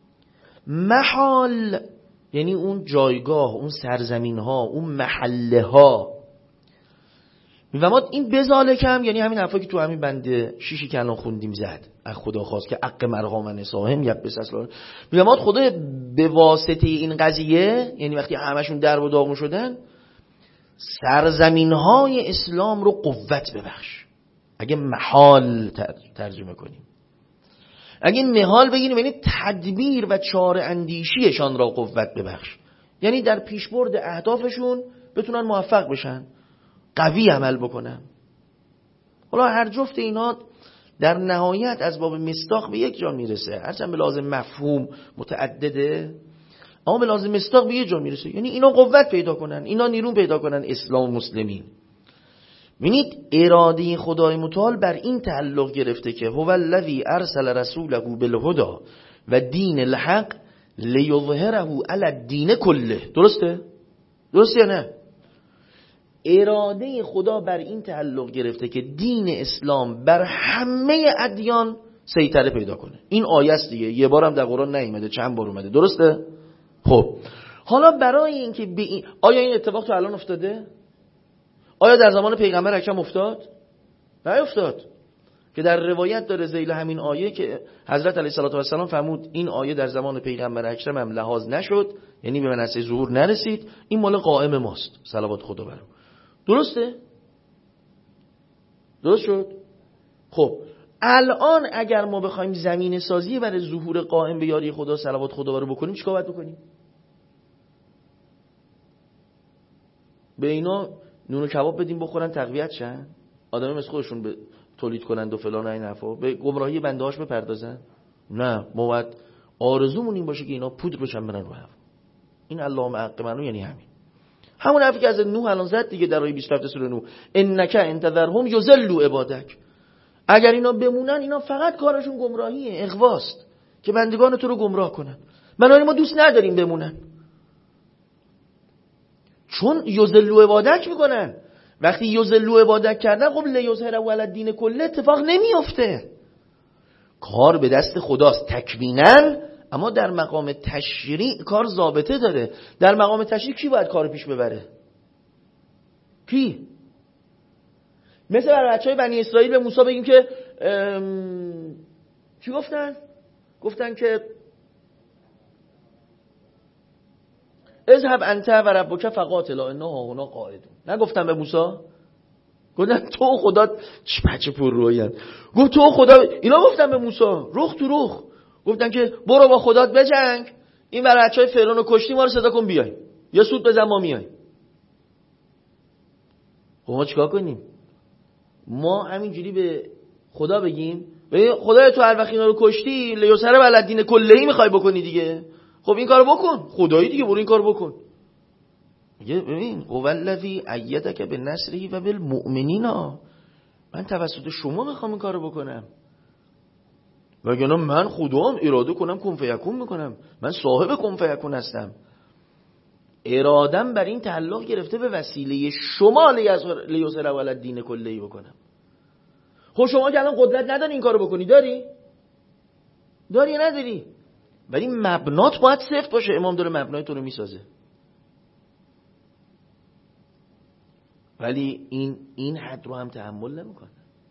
محال یعنی اون جایگاه، اون سرزمین ها، اون محله ها. و ما این بزالکه هم یعنی همین حرفا که تو همین بنده شیشی که الان خوندیم زد، از خدا خواست که عق مرغام نساهم یک بس اصلا. میگم خدا به واسطه این قضیه، یعنی وقتی همشون در و داغون شدن، سرزمین های اسلام رو قوت ببخش. اگه محال ترجمه کنیم، اگه محال بگیریم یعنی تدبیر و چاره اندیشیشان را قوت ببخش، یعنی در پیشبرد اهدافشون بتونن موفق بشن، قوی عمل بکنن. حالا هر جفت اینا در نهایت از باب مصداق به یک جا میرسه، هرچند به لازم مفهوم متعدده، اما به لازم مصداق به یک جا میرسه. یعنی اینا قوت پیدا کنن، اینا نیرو پیدا کنن اسلام و مسلمین. ببینید اراده خدای متعال بر این تعلق گرفته که هو الذی ارسل رسوله بالهدى و دین الحق لیظهره علی الدین کله. درسته؟ درسته یا نه؟ اراده خدا بر این تعلق گرفته که دین اسلام بر همه ادیان سیطره پیدا کنه. این آیه است دیگه، یه بارم در قرآن نیومده، چند بار اومده. درسته؟ خب حالا برای اینکه به این آیا این اتفاق تو الان افتاده؟ آیا در زمان پیغمبر اکرم افتاد؟ نه افتاد. که در روایت داره ذیل همین آیه که حضرت علیه السلام فرمود این آیه در زمان پیغمبر اکرم هم لحاظ نشد، یعنی به منصه ظهور نرسید، این مال قائم ماست صلوات خدا بر او. درسته؟ درست شد؟ خب الان اگر ما بخوایم زمین سازی برای ظهور قائم به یاری خدا صلوات خدا بر او بکنیم، چیکار باید بکنیم؟ به اینا نون و کباب بدیم بخورن تقویت شن، آدمی مثل خودشون به تولید کنند و فلان این حرفا، به گمراهی بنده هاش بپردازن؟ نه، ما باید آرزومون این باشه که اینا پودر بشن برن رو هوا. این اللهم حق منو یعنی همین همون حرفی که از نوح الان زد دیگه در آیه بیست و هفت سوره نوح، انک انتظرهم یضلوا عبادک. اگر اینا بمونن، اینا فقط کارشون گمراهیه، اغواست که بندگان تو رو گمراه کنن. بنابراین ما دوست نداریم بمونن، چون یضلوا عبادک میکنن. وقتی یضلوا عبادک کردن، خب لیظهره علی الدین کله اتفاق نمیافته. کار به دست خداست تکوینن، اما در مقام تشریع کار ضابطه داره. در مقام تشریع کی باید کار پیش ببره؟ کی؟ مثل برای بچهای بنی اسرائیل به موسی بگیم که چی گفتن؟ گفتن که اذهب انت و ربک فقاتلا انا هاهنا قاعدون. نگفتم به موسی؟ گفتن تو خدا چه بچه پر روین. گفت تو خدا، اینا گفتن به موسی رخ تو رخ، گفتن که برو با خدات بجنگ، این بچهای فرعون رو کشتی، ما رو صدا کن بیای، یا سود بزن ما میای. خب ما چیکار کنیم؟ ما همینجوری به خدا بگیم خدای تو هر وقت اینا رو کشتی لیسر ولدین کلهی میخوای بکنی دیگه، خب این کارو بکن، خدایی دیگه، برو این کارو بکن. میگه ببین هو الذی ایدک بنصره و بالمؤمنین، من توسط شما میخوام این کارو بکنم، وگرنه من خدام اراده کنم کن فیکون میکنم، من صاحب کن فیکون هستم. ارادم بر این تعلق گرفته به وسیله شما لیسر ولدین کلهی بکنم. خب شما که الان قدرت نداری این کارو بکنی، داری؟ داری یا نداری؟ ولی مبنات باید صفت باشه. امام داره مبنای تو رو میسازه. ولی این این حد رو هم تحمل نمیکنه.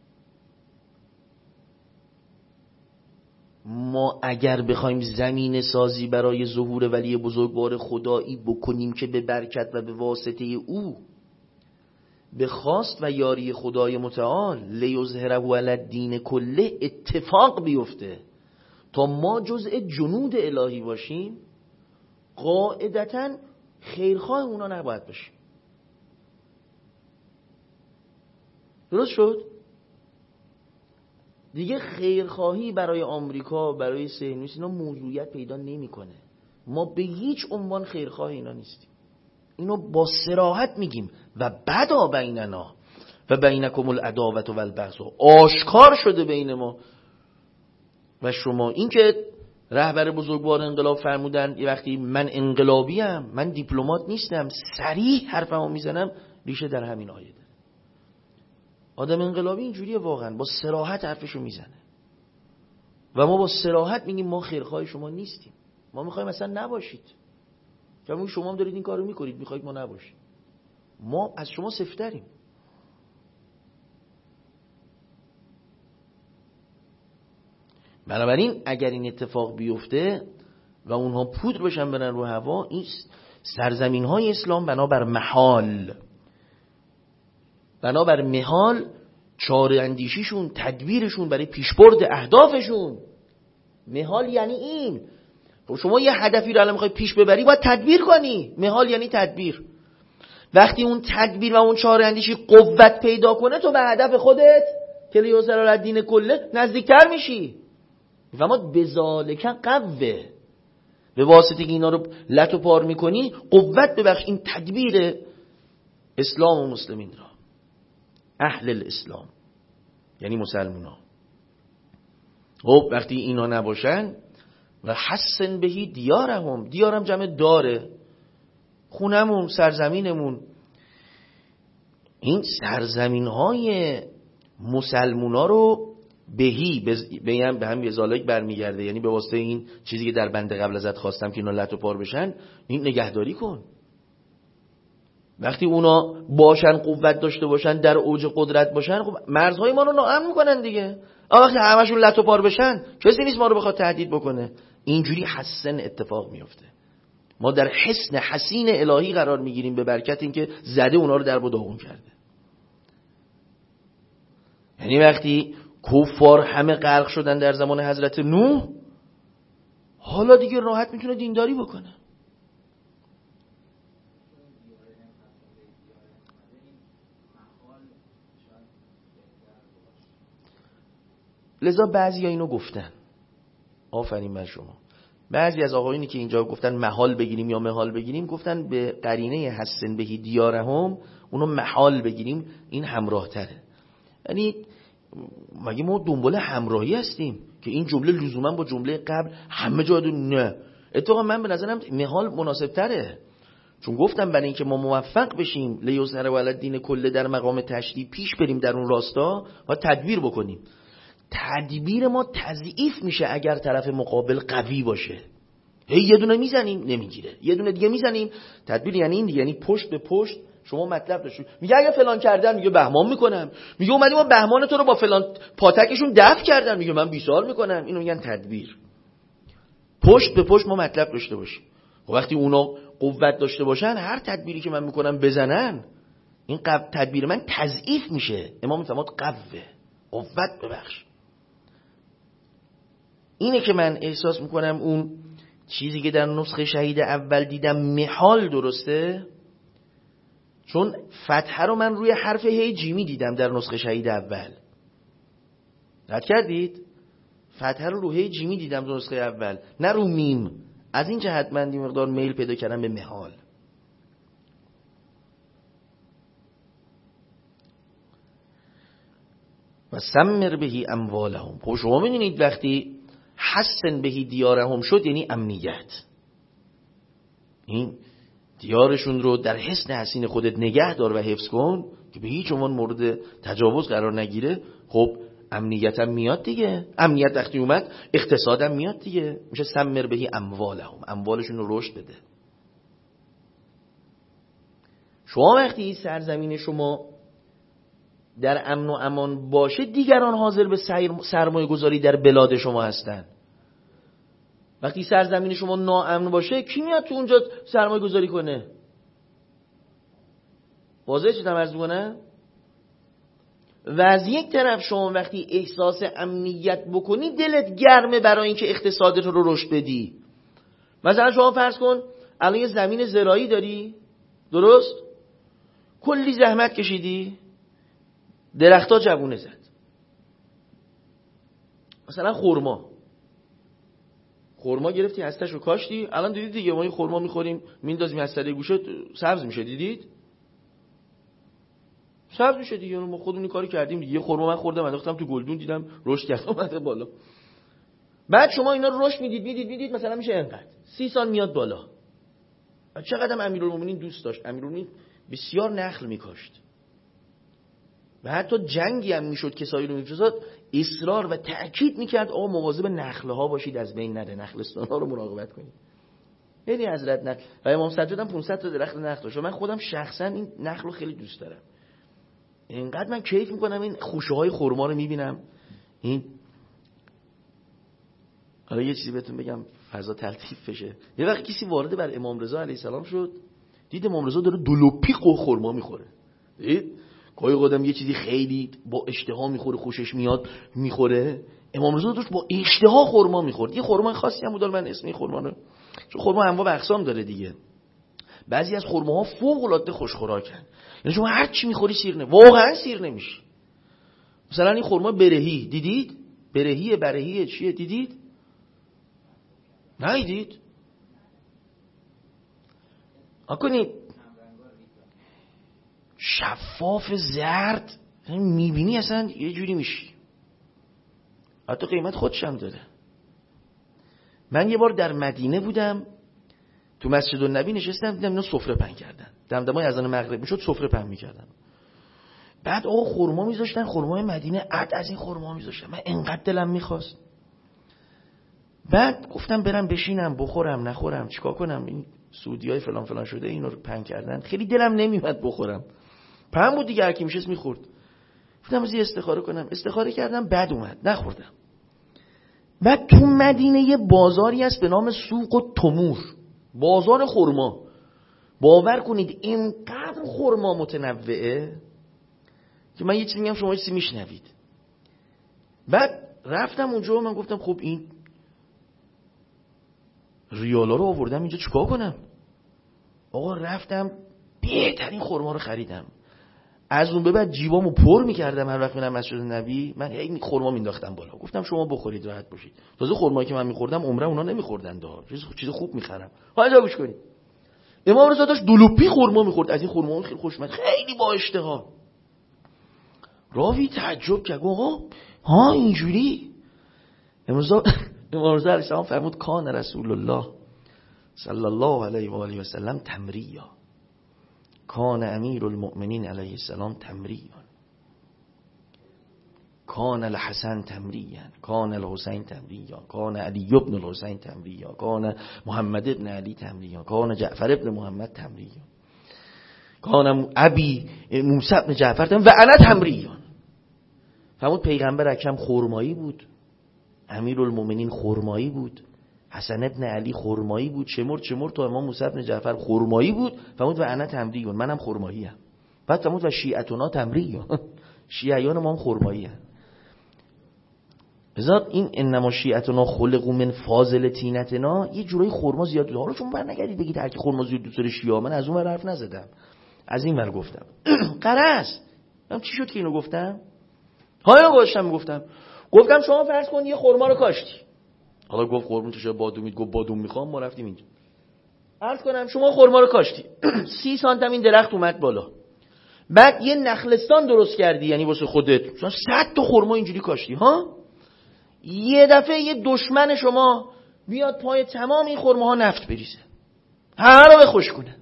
ما اگر بخوایم زمین سازی برای ظهور ولی بزرگوار خدایی بکنیم که به برکت و به واسطه او به خواست و یاری خدای متعال لیظهره علی الدین کله اتفاق بیفته تا ما جزء جنود الهی باشیم، قاعدتاً خیرخواه اونا نباید باشیم. درست شد؟ دیگه خیرخواهی برای آمریکا، برای صهیونیسم اینا موضوعیت پیدا نمیکنه. ما به هیچ عنوان خیرخواه اینا نیستیم. اینو با صراحت میگیم و بدا بیننا و بینکم العداوة والبغضاء، آشکار شده بین ما و شما. این که رهبر بزرگوار انقلاب فرمودن یه وقتی من انقلابیم، من دیپلمات نیستم، صریح حرفمو میزنم، ریشه در همین آیه داره. آدم انقلابی اینجوریه، واقعا با صراحت حرفشو میزنه و ما با صراحت میگیم ما خیرخواه شما نیستیم، ما میخوایم اصلا نباشید. چون شما هم دارید این کارو میکنید، میخواید ما نباشیم. ما از شما سفتریم. بنابراین اگر این اتفاق بیفته و اونها پودر بشن برن رو هوا، این سرزمین های اسلام بنابر محال بنابر محال چاره اندیشیشون، تدبیرشون برای پیشبرد اهدافشون، محال یعنی این. خب شما یه هدفی رو الان میخوای پیش ببری، باید تدبیر کنی. محال یعنی تدبیر. وقتی اون تدبیر و اون چاره اندیشی قوت پیدا کنه، تو به هدف خودت که لیظهر علی الدین کله نزدیکتر میشی. و ما بذالک قوه، به واسطه که اینا رو لط و پار میکنی قوت ببخش این تدبیر اسلام و مسلمین را، اهل الاسلام یعنی مسلمان ها. خب وقتی اینا نباشن و حسن بهی دیارهم، دیارم جمع داره، خونمون، سرزمینمون. این سرزمین های مسلمان ها رو بهی بگم به هم یه زالک برمیگرده، یعنی به واسطه این چیزی که در بند قبل ازت خواستم که اینا لط و پار بشن، این نگهداری کن. وقتی اونا باشن، قوت داشته باشن، در اوج قدرت باشن، خب مرزهای ما رو ناامن میکنن دیگه. وقتی همشون لط و پار بشن، کسی نیست ما رو بخواد تهدید بکنه. اینجوری حسن اتفاق میفته. ما در حسن حسین الهی قرار میگیریم به برکت اینکه زده اونا رو در بداغون کرده. یعنی وقتی کفار همه غرق شدن در زمان حضرت نوح، حالا دیگه راحت میتونه دینداری بکنه. لذا بعضی ها اینو گفتن، آفرین بر شما. بعضی از آقایونی که اینجا گفتن محال بگیریم یا محال بگیریم، گفتن به قرینه حسن بهی دیارهم اونو محال بگیریم، این همراه تره. یعنی مگه ما دنبال همراهی هستیم که این جمله لزوما با جمله قبل همه جا دو؟ نه، اتفاقا من به نظرم محال مناسب تره. چون گفتم برای اینکه ما موفق بشیم لیظهر علی الدین کله در مقام تشریع پیش بریم در اون راستا، باید تدبیر بکنیم. تدبیر ما تضعیف میشه اگر طرف مقابل قوی باشه. هی یه دونه میزنیم نمیگیره، یه دونه دیگه میزنیم. تدبیر یعنی این دیگه، یعنی پشت به پشت. شما مطلب داشتید، میگه اگه فلان کردن، میگه بهمان میکنم. میگه اومدیم ما بهمان تو رو با فلان پاتکشون دفع کردن، میگه من بیسار میکنم. اینو میگن تدبیر. پشت به پشت ما مطلب داشته باشیم. وقتی اونا قوت داشته باشن هر تدبیری که من میکنم بزنن، این تدبیر من تضعیف میشه. امام میفرماد قوه، قوت ببخش. اینه که من احساس میکنم اون چیزی که در نسخه شهید اول دیدم محال درسته، چون فتحه رو من روی حرف هی جیمی دیدم در نسخه شهید اول. رد کردید؟ فتحه رو رو هی جیمی دیدم در نسخه اول، نه رو میم. از این جهت من این مقدار میل پیدا کردم به محال. و سمر بهی اموالهم. خب شما می‌بینید وقتی حسن بهی دیارهم شد یعنی امنیت. این دیارشون رو در حسن حسین خودت نگه دار و حفظ کن که به هیچ عنوان مورد تجاوز قرار نگیره. خب امنیت هم میاد دیگه. امنیت وقتی اومد اقتصاد هم میاد دیگه. میشه سمر بهی اموالهم، اموالشون رو رشد بده. شما وقتی سرزمین شما در امن و امان باشه، دیگران حاضر به سرمایه گذاری در بلاد شما هستن. وقتی سرزمین شما ناامن باشه، کی میاد تو اونجا سرمایه گذاری کنه؟ واضحه چه عرض کنه؟ و از یک طرف شما وقتی احساس امنیت بکنی دلت گرمه برای اینکه اقتصادت رو رشد بدی. مثلا شما فرض کن الان یه زمین زراعی داری، درست؟ کلی زحمت کشیدی، درختها جوونه زد. مثلا خرما خرما گرفتی هستش رو کاشتی، الان دیدید دیگه ما این خرما میخوریم میندازیم از سر گوشه سبز میشه، دیدید؟ سبز میشه دیگه. ما خودمون این کارو کردیم دیگه. یه خرما من خوردم انداختم تو گلدون، دیدم رشد کرد اومده بالا. بعد شما اینا رو رشد میدید میدید میدید مثلا میشه اینقدر، سی سال میاد بالا. چقدر امیرالمومنین دوست داشت، امیرالمومنین بسیار نخل میکاشت و حتی جنگی هم میشد کسایی رو میفرستاد، اصرار و تأکید میکرد آقا مواظب نخله ها باشید، از بین نره، نخلستان ها رو مراقبت کنید. یعنی حضرت نخل و امام سجاد هم پانصد تا درخت نخل داشت. من خودم شخصا این نخل رو خیلی دوست دارم. اینقدر من کیف میکنم این خوشه های خرما رو میبینم. این حالا یه چیزی بهتون بگم فضا تلطیف بشه. یه وقت کسی وارد بر امام رضا علیه السلام شد، دید امام رضا داره دو لپی خرما میخوره. دید گاهی قدم یه چیزی خیلی با اشتها میخوره، خوشش میاد میخوره. امام رضا داشت با اشتها خرما میخورد. یه خرما خاصی هم بود، من اسم این خرما رو، چون خرما انواع و اقسام داره دیگه. بعضی از خرماها فوق العاده خوشخوراکن، یعنی شما هر چی میخوری سیر نه، واقعا سیر نمیشی. مثلا این خرما برهی دیدید؟ برهی برهی چیه دیدید؟ ندیدید؟ آکنی شفاف زرد میبینی اصلا یه جوری میشی، حتی قیمت خودش هم داره. من یه بار در مدینه بودم، تو مسجد النبی نشستم، دیدم اینا سفره پهن کردن، دمدمای اذان مغرب میشد سفره پهن میکردن. بعد آقا خرما میذاشتن، خرمای مدینه عد از این خرما میذاشتن. من انقدر دلم میخواست، بعد گفتم برم بشینم بخورم نخورم چیکار کنم، این سعودیای فلان فلان شده اینا رو پهن کردن، خیلی دلم نمیومد بخورم. پهن بود دیگه، هر کی میشست میخورد. گفتم از استخاره کنم، استخاره کردم، بعد اومد نخوردم. بعد تو مدینه یه بازاری هست به نام سوق و تمور، بازار خرما. باور کنید اینقدر خرما متنوعه که من یه چیزی میگم شما یه چیزی میشنوید. بعد رفتم اونجا و من گفتم خب این ریالا رو آوردم اینجا چیکار کنم؟ آقا رفتم بهترین خرما رو خریدم. از اون به بعد جیبامو پر میکردم هر وقت میرم مسجد نبی، من این خرما مینداختم بالا. گفتم شما بخورید راحت باشید. تازه خرمایی که من میخوردم عمره اونا نمیخوردن دا. چیز خوب میخرم. حالا گوش کنید. امام رضا داشت دولوپی خرما میخورد، از این خرما خیلی خوشمزه، خیلی با اشتها. راوی تعجب کرد، آقا ها اینجوری؟ امام رضا امام رضا علیه السلام فرمود کان رسول الله صلی الله علیه و آله و سلم تمریا، کان امیر المؤمنین علیه السلام تمریا، کان الحسن تمریا، کان الحسین تمریا، کان علی ابن الحسین تمریا، کان محمد ابن علی تمریا، کان جعفر ابن محمد تمریا، کان ابی موسی ابن جعفر تمریا و انا تمریا. فرمود پیغمبر اکرم خرمایی بود، امیرالمومنین خرمایی بود، حسن ابن علی خرمایی بود، چمر چمر تا امام موسی بن جعفر خرمایی بود. فرمود و انا تمریون، منم خرمایی ام. بعد فرمود و شیعتنا تمریون، شیعیان ما هم خرمایی ام. بذار این انما شیعتنا خلقوا من فاضل تینتنا یه جورایی خرما زیاد داره. حالا شما برنگردید بگید هر کی خرما زیاد دوست داره شیعه، من از اون ور حرف نزدم، از این ور گفتم. قرص من چی شد که اینو گفتم؟ ها گفتم گفتم گفتم شما فرض کن یه خرما رو کاشتی. حالا گفت خرما تو چه بادومی؟ گفت بادوم میخوام. ما رفتیم اینجا. عرض کنم شما خرما رو کاشتی، سی سانتم این درخت اومد بالا. بعد یه نخلستان درست کردی، یعنی واسه خودت مثلا صد تا خرما اینجوری کاشتی ها. یه دفعه یه دشمن شما بیاد پای تمام این خرماها نفت بریزه، همه رو بخوش کنه.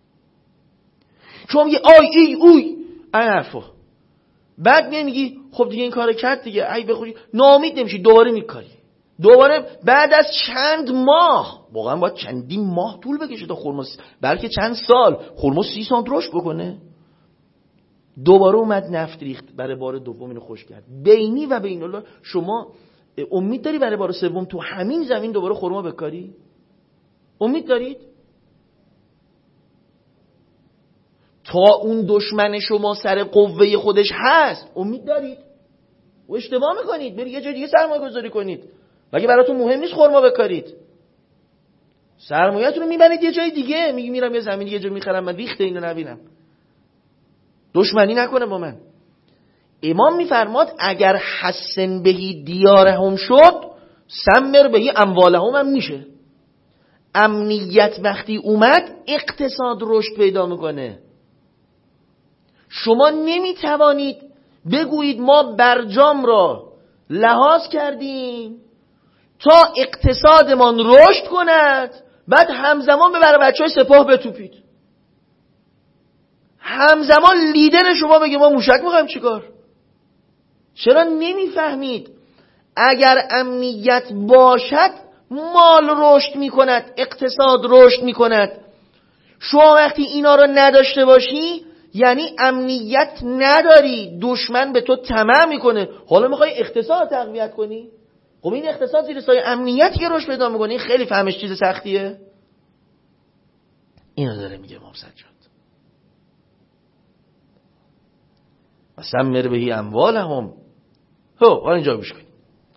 شما میگی آی ای اوی این حرفا. بعد میگی خب دیگه این کار کرد دیگه، ای بخوری، ناامید نمیشی، دوباره میکاری. دوباره بعد از چند ماه، واقعا باید چندین ماه طول بکشه تا خرما، بلکه چند سال، خرما سی سانت رشد بکنه. دوباره اومد نفت ریخت، برای بار دوم اینو خوش کرد. بینی و بین الله شما امید داری برای بار سوم تو همین زمین دوباره خرما بکاری؟ امید دارید؟ تا اون دشمن شما سر قوه خودش هست امید دارید؟ و اشتباه میکنید، برید یه جای دیگه سرمایه گذاری کنید. مگه براتون مهم نیست خرما بکارید؟ سرمایه‌تون رو میبرید یه جای دیگه، میگی میرم یه زمین یه جا میخرم، من ریخته اینو نبینم، دشمنی نکنه با من. امام میفرماد اگر حسن بهی دیارهم شد سمر بهی اموالهم هم میشه. امنیت وقتی اومد اقتصاد رشد پیدا میکنه. شما نمیتوانید بگویید ما برجام را لحاظ کردیم تا اقتصادمان رشد کند، بعد همزمان به برای بچه های سپاه بتوپید. همزمان لیدر شما بگه ما موشک میخوایم چیکار؟ چرا نمیفهمید؟ اگر امنیت باشد مال رشد میکند، اقتصاد رشد میکند. شما وقتی اینا رو نداشته باشی یعنی امنیت نداری، دشمن به تو طمع میکنه. حالا میخوای اقتصاد تقویت کنی؟ خب این اقتصاد زیر سایه امنیتی که رشد پیدا میکنه، خیلی فهمش چیز سختیه. اینو داره میگه امام سجاد. و سمر بهی اموالهم. خب حالا اینجا گوش کنید.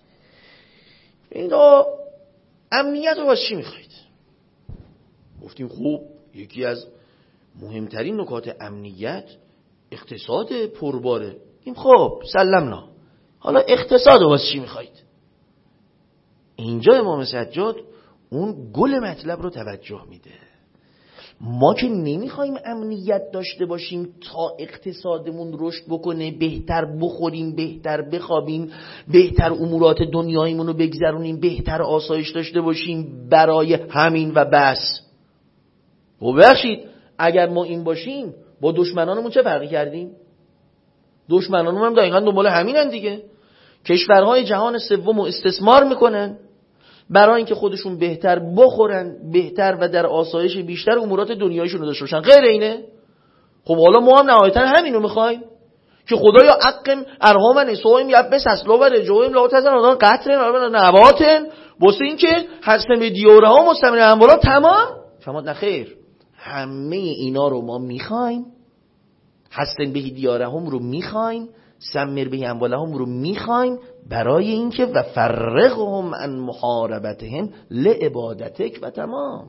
اینو امنیت رو واسه چی میخواید؟ گفتیم خوب یکی از مهمترین نکات امنیت اقتصاد پرباره. این خب سلمنا. حالا اقتصاد رو واسه چی میخواید؟ اینجا امام سجاد اون گل مطلب رو توجه میده. ما که نمیخوایم امنیت داشته باشیم تا اقتصادمون رشد بکنه، بهتر بخوریم، بهتر بخوابیم، بهتر امورات دنیایمون رو بگذرونیم، بهتر آسایش داشته باشیم برای همین و بس. و ببخشید اگر ما این باشیم با دشمنانمون چه فرقی کردیم؟ دشمنانمون هم دقیقاً دنبال همینن دیگه. کشورهای جهان سوم رو استثمار میکنن برای اینکه خودشون بهتر بخورن، بهتر و در آسایش بیشتر امورات دنیایشون رو داشته باشن. غیر اینه؟ خب حالا ما هم نهایتا همین رو میخوایم که خدایا اقم ارهامن اسویم یبس اصلا و رجویم لا تزن آدان قطرن نباتن بسه این که حسن به دیاره ها مستمر انوالا تمام. فرماد نه خیر، همه اینا رو ما میخوایم، حسن به دیاره هم رو میخوایم، سمر به امواله هم رو میخوایم برای اینکه و فرقهم عن محاربتهم لعبادتک و تمام.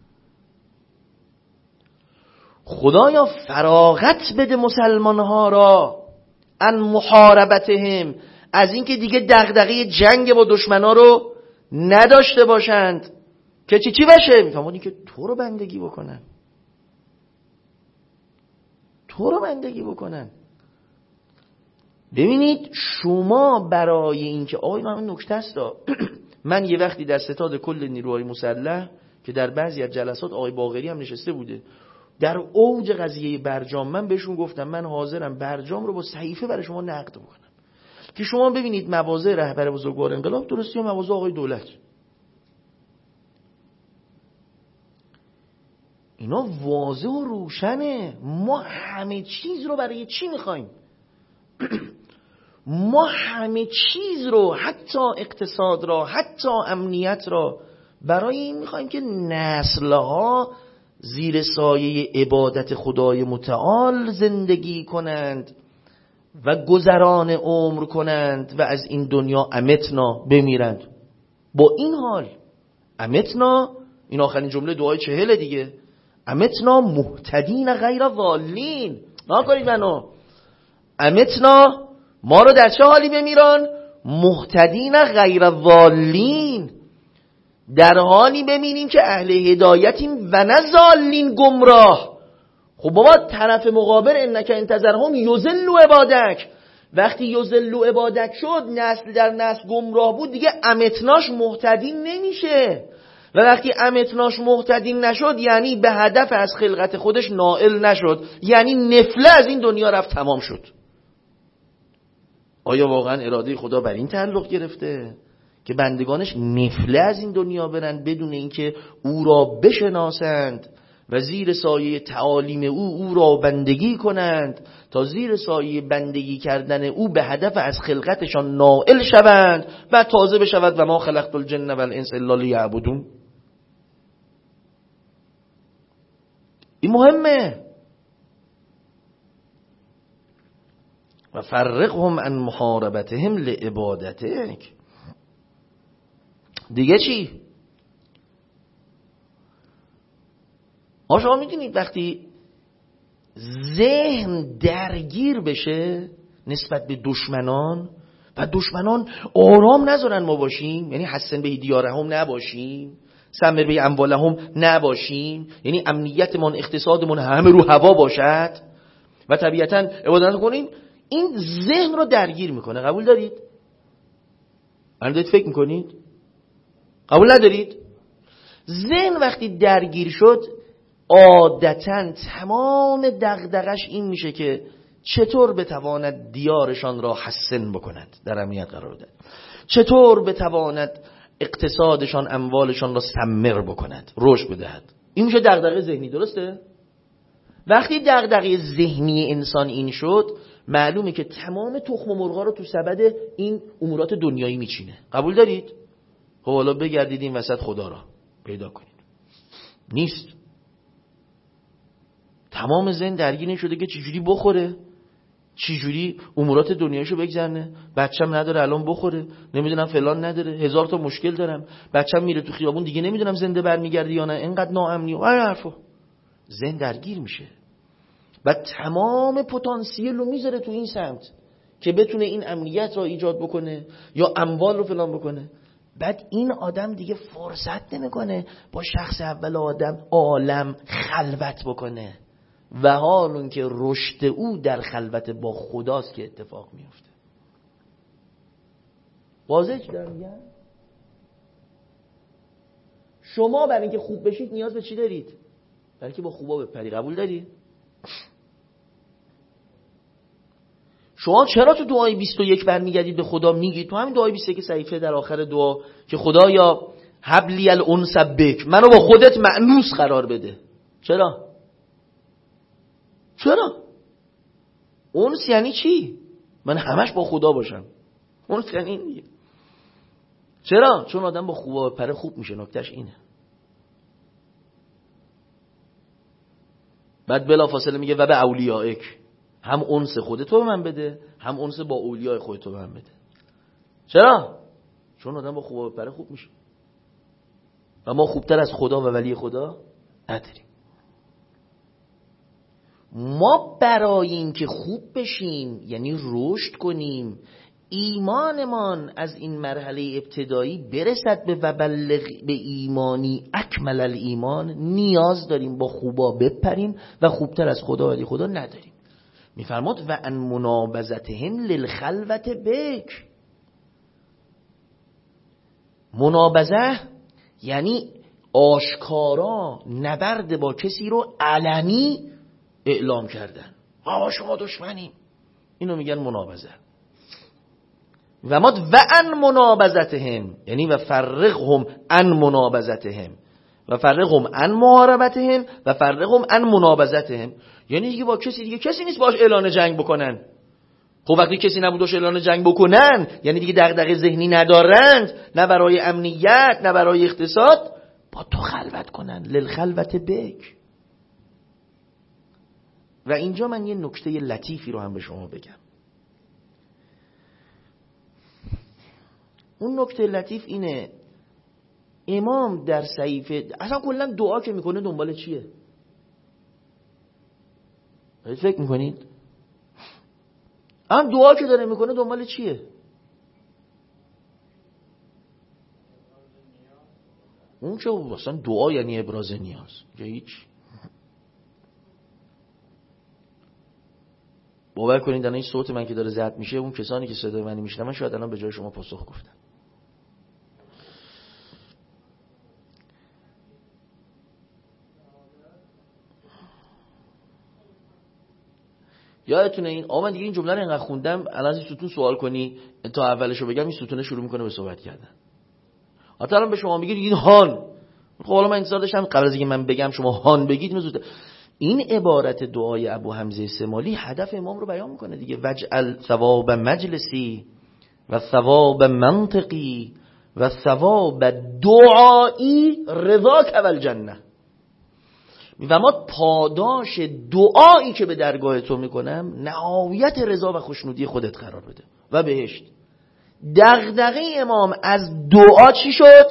خدایا فراغت بده مسلمانها را عن محاربتهم، از اینکه دیگه دغدغه جنگ با دشمنا رو نداشته باشند. که چی چی باشه؟ میفهمونی که تو رو بندگی بکنن، تو رو بندگی بکنن. ببینید شما برای اینکه آقای من نکته است من یه وقتی در ستاد کل نیروهای مسلح که در بعضی از جلسات آقای باقری هم نشسته بوده، در اوج قضیه برجام من بهشون گفتم من حاضرم برجام رو با صحیفه برای شما نقد بکنم که شما ببینید مواضع رهبر بزرگوار انقلاب درستی یا مواضع آقای دولت. اینا واضح و روشنه. ما همه چیز رو برای چی میخوایم؟ ما همه چیز رو، حتی اقتصاد را، حتی امنیت را برای این میخوایم که نسلها زیر سایه عبادت خدای متعال زندگی کنند و گذران عمر کنند و از این دنیا امتنا بمیرند. با این حال امتنا، این آخرین جمله دعای چهل دیگه، امتنا مهتدین غیر ضالین. نکنید منو امتنا، ما رو در چه حالی بمیران؟ مهتدین غیر ضالین، در حالی بمیریم که اهل هدایتیم و نه ضالین گمراه. خب بابا طرف مقابل انک انتظرهم یضلوا عبادک، وقتی یضلوا عبادک شد نسل در نسل گمراه بود، دیگه امتناش مهتدین نمیشه. و وقتی امتناش مهتدین نشد یعنی به هدف از خلقت خودش نائل نشد، یعنی نفله از این دنیا رفت، تمام شد. آیا واقعا اراده خدا بر این تعلق گرفته که بندگانش نفله از این دنیا برند بدون اینکه او را بشناسند و زیر سایه تعالیم او او را بندگی کنند تا زیر سایه بندگی کردن او به هدف از خلقتشان نائل شوند و تازه بشود و ما خلقت الجن و الانس الا لیعبدون؟ این مهمه. و فرقهم عن محاربتهم لعبادتک. دیگه چی؟ آ شما میدونید وقتی ذهن درگیر بشه نسبت به دشمنان و دشمنان آرام نذارن ما باشیم، یعنی حسن به دیارهم نباشیم، سمر به اموالهم نباشیم، یعنی امنیتمون اقتصادمون همه رو هوا باشد و طبیعتاً عبادت کنیم، این ذهن رو درگیر میکنه. قبول دارید؟ الان دارید فکر میکنید؟ قبول ندارید؟ ذهن وقتی درگیر شد عادتاً تمام دغدغش این میشه که چطور بتواند دیارشان را حسن بکند، در امنیت قرار دهد، چطور بتواند اقتصادشان اموالشان را سمر بکند، رشد بدهد. این میشه دغدغه ذهنی، درسته؟ وقتی دغدغه ذهنی انسان این شد معلومه که تمام تخم مرغا رو تو سبد این امورات دنیایی میچینه. قبول دارید؟ خب حالا بگردید این وسط خدا را پیدا کنید، نیست. تمام ذهن درگیر این شده که چجوری بخوره، چجوری امورات دنیایشو بگذرنه، بچم نداره الان بخوره، نمیدونم فلان نداره، هزار تا مشکل دارم، بچم میره تو خیابون دیگه نمیدونم زنده برمیگرده یا نه، اینقدر ناامنی و این حرفا. ذهن درگیر میشه و تمام پتانسیل رو میذاره تو این سمت که بتونه این امنیت رو ایجاد بکنه یا اموال رو فلان بکنه. بعد این آدم دیگه فرصت نمیکنه با شخص اول آدم عالم خلوت بکنه و حال اون که رشد او در خلوت با خداست که اتفاق میفته. واضح چی دارم میگم؟ شما برای اینکه خوب بشید نیاز به چی دارید؟ برای اینکه با خوبا بپری. قبول دارید؟ شما چرا تو دعای بیست و یک برمیگردید به خدا میگید؟ تو همین دعای بیست و یک صحیفه در آخر دعا که خدایا حبلی الانس بک، منو با خودت مأنوس قرار بده. چرا؟ چرا؟ اونس یعنی چی؟ من همش با خدا باشم. اونس یعنی این دیگه. چرا؟ چون آدم با خوبا بپره خوب میشه. نکتهش اینه. بعد بلا فاصله میگه و به اولیائک، هم اونس خودتو به من بده، هم اونس با اولیاء خودتو به من بده. چرا؟ چون آدم با خوبا بپره خوب میشه و ما خوبتر از خدا و ولی خدا نداریم. ما برای این که خوب بشیم، یعنی رشد کنیم، ایمانمان از این مرحله ابتدایی برسد به وبلغ به ایمانی اکمل الایمان، نیاز داریم با خوبا بپریم و خوبتر از خدا ولی خدا نداریم. میفرماد و ان منابذتهم للخلوت بک. منابذه یعنی آشکارا نبرد با کسی رو علنی اعلام کردن. آقا شما دشمنیم، اینو میگن منابذه. و ماد و ان منابذتهم یعنی و فرقهم عن منابذتهم و فرقهم عن محاربتهم و فرقهم عن منابذتهم، یعنی دیگه با کسی دیگه کسی نیست باش اعلان جنگ بکنن. خب وقتی کسی نبودش اعلان جنگ بکنن یعنی دیگه دغدغه ذهنی ندارند، نه برای امنیت نه برای اقتصاد، با تو خلوت کنن، للخلوت بک. و اینجا من یه نکته لطیفی رو هم به شما بگم. اون نکته لطیف اینه، امام در صحیفه اصلا کلا دعا که میکنه دنبال چیه؟ فکر میکنید؟ هم دعا که داره میکنه دنبال چیه؟ اون که اصلا دعا یعنی ابراز نیاز که هیچ. باور کنید در این صوت من که داره ضبط میشه، اون کسانی که صدای من میشنون شاید الان به جای شما پاسخ گفتن. یادتونه این آقا من دیگه این جمله رو انقدر خوندم الان از این ستون سوال کنی تا اولشو بگم این ستونه شروع میکنه به صحبت کردن. حتی الان به شما میگید این هان، خب حالا من انتظار داشتم قبل از اینکه من بگم شما هان بگید اینو زود. این عبارت دعای ابو حمزه سمالی هدف امام رو بیان میکنه دیگه. وجعل ثواب مجلسی و ثواب منطقی و ثواب دعایی رضاک والجنه. و ما پاداش دعایی که به درگاه تو میکنم نهایت رضا و خوشنودی خودت قرار بده و بهشت. دغدغه امام از دعا چی شد؟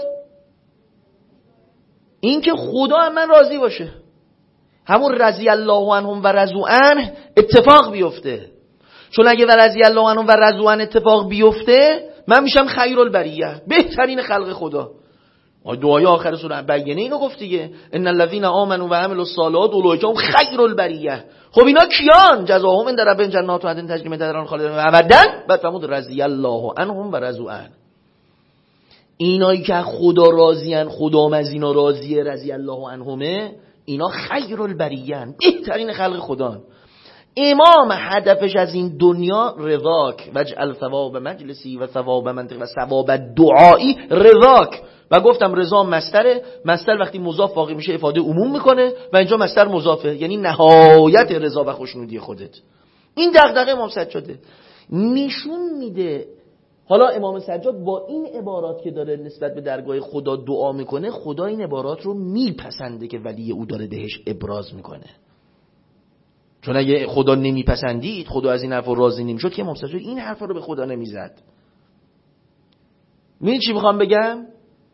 این که خدا هم من راضی باشه، همون رضی الله عنهم و رضوا عنه اتفاق بیفته. چون اگه و رضی الله عنهم و رضوا عنه اتفاق بیفته من میشم خیرالبریه، بهترین خلق خدا. دعای آخر سوره بیانه اینو گفت دیگه، ان الذين آمنوا و عملوا الصالحات اولئک هم خیرالبریه. خب اینا کیان؟ جزاهم عند ربهم جنات عدن تجری من تحتها الانهار خالدین ابدا. بعد فرمود رضی الله عنهم و رضوا عنه. اینایی که خدا راضیان، خدا از اینا راضیه، رضی الله عنهمه، اینا خیرالبریه، بهترین خلق خدا. امام هدفش از این دنیا رضاک، وجعل ثواب مجلسی و ثواب منطقی و ثواب دعایی رضاک. و گفتم رضا مصدره، مصدر وقتی مضاف واقع میشه افاده عموم میکنه و اینجا مصدر مضافه، یعنی نهایت رضا و خوشنودی خودت. این دغدغه امام سجاده نشون میده. حالا امام سجاد با این عبارات که داره نسبت به درگاه خدا دعا میکنه، خدا این عبارات رو میپسنده که ولی او داره بهش ابراز میکنه. چون اگه خدا نمیپسندید، خدا از این حرف راضی نمیشد که امام سجاد این حرف رو به خدا نمیزد. میدونی چی میخوام بگم؟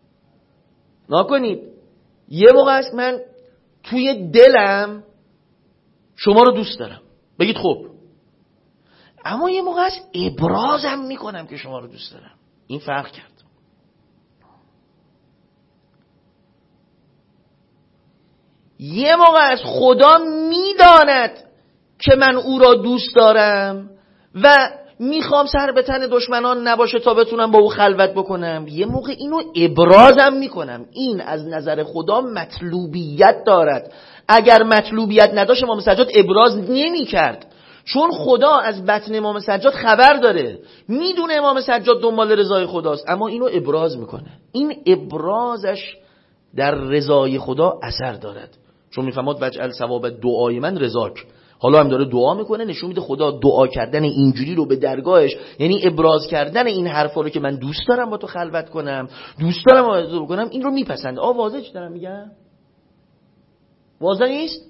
نکنید یه موقع است من توی دلم شما رو دوست دارم، بگید خب، اما یه موقع است ابرازم میکنم که شما رو دوست دارم. این فرق کرد. یه موقع است خدا میداند که من او را دوست دارم و میخوام سر به تن دشمنان نباشه تا بتونم با او خلوت بکنم. یه موقع اینو ابرازم میکنم. این از نظر خدا مطلوبیت دارد. اگر مطلوبیت نداشت امام سجاد ابراز نمی کرد، چون خدا از بطن امام سجاد خبر داره، میدونه امام سجاد دنبال رضای خداست، اما اینو ابراز میکنه. این ابرازش در رضای خدا اثر دارد، چون میفهمد وجعل ثواب دعای من رضاک. حالا هم داره دعا میکنه، نشون میده خدا دعا کردن اینجوری رو به درگاهش، یعنی ابراز کردن این حرفا رو که من دوست دارم با تو خلوت کنم، دوست دارم با تو بکنم، این رو میپسنده. آ واضحه چی دارم میگم؟ واضح نیست؟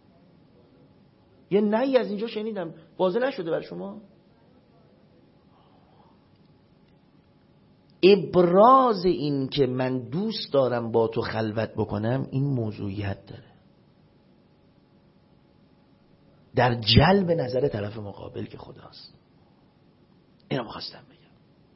یه نهی از اینجا شنیدم، واضح نشده برای شما؟ ابراز این که من دوست دارم با تو خلوت بکنم این موضوعیت داره در جلب نظر طرف مقابل که خداست. اینو می‌خواستم بگم.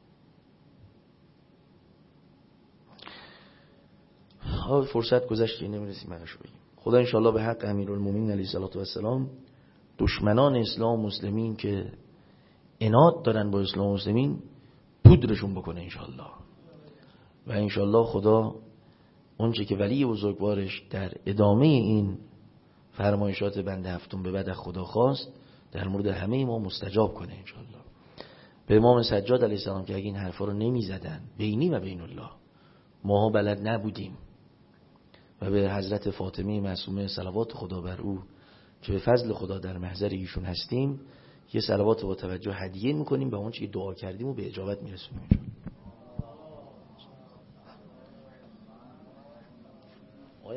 ها فرصت گذشت که نمی‌رسیم منشو بگیم. خدا انشالله به حق امیرالمومنین علیه السلام دشمنان اسلام و مسلمین که عناد دارن با اسلام و مسلمین پودرشون بکنه انشالله. و انشالله خدا اونچه که ولی بزرگوارش در ادامه این فرمایشات بنده هفتم به بعد خدا خواست در مورد همه ما مستجاب کنه انشالله. به امام سجاد علیه السلام که اگه این حرفا رو نمی زدن بینی و بین الله ماها بلد نبودیم، و به حضرت فاطمه معصومه صلوات خدا بر او که به فضل خدا در محضر ایشون هستیم یه صلوات با توجه هدیه میکنیم به اون چی که دعا کردیم و به اجابت میرسونیم.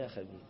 منتخبی.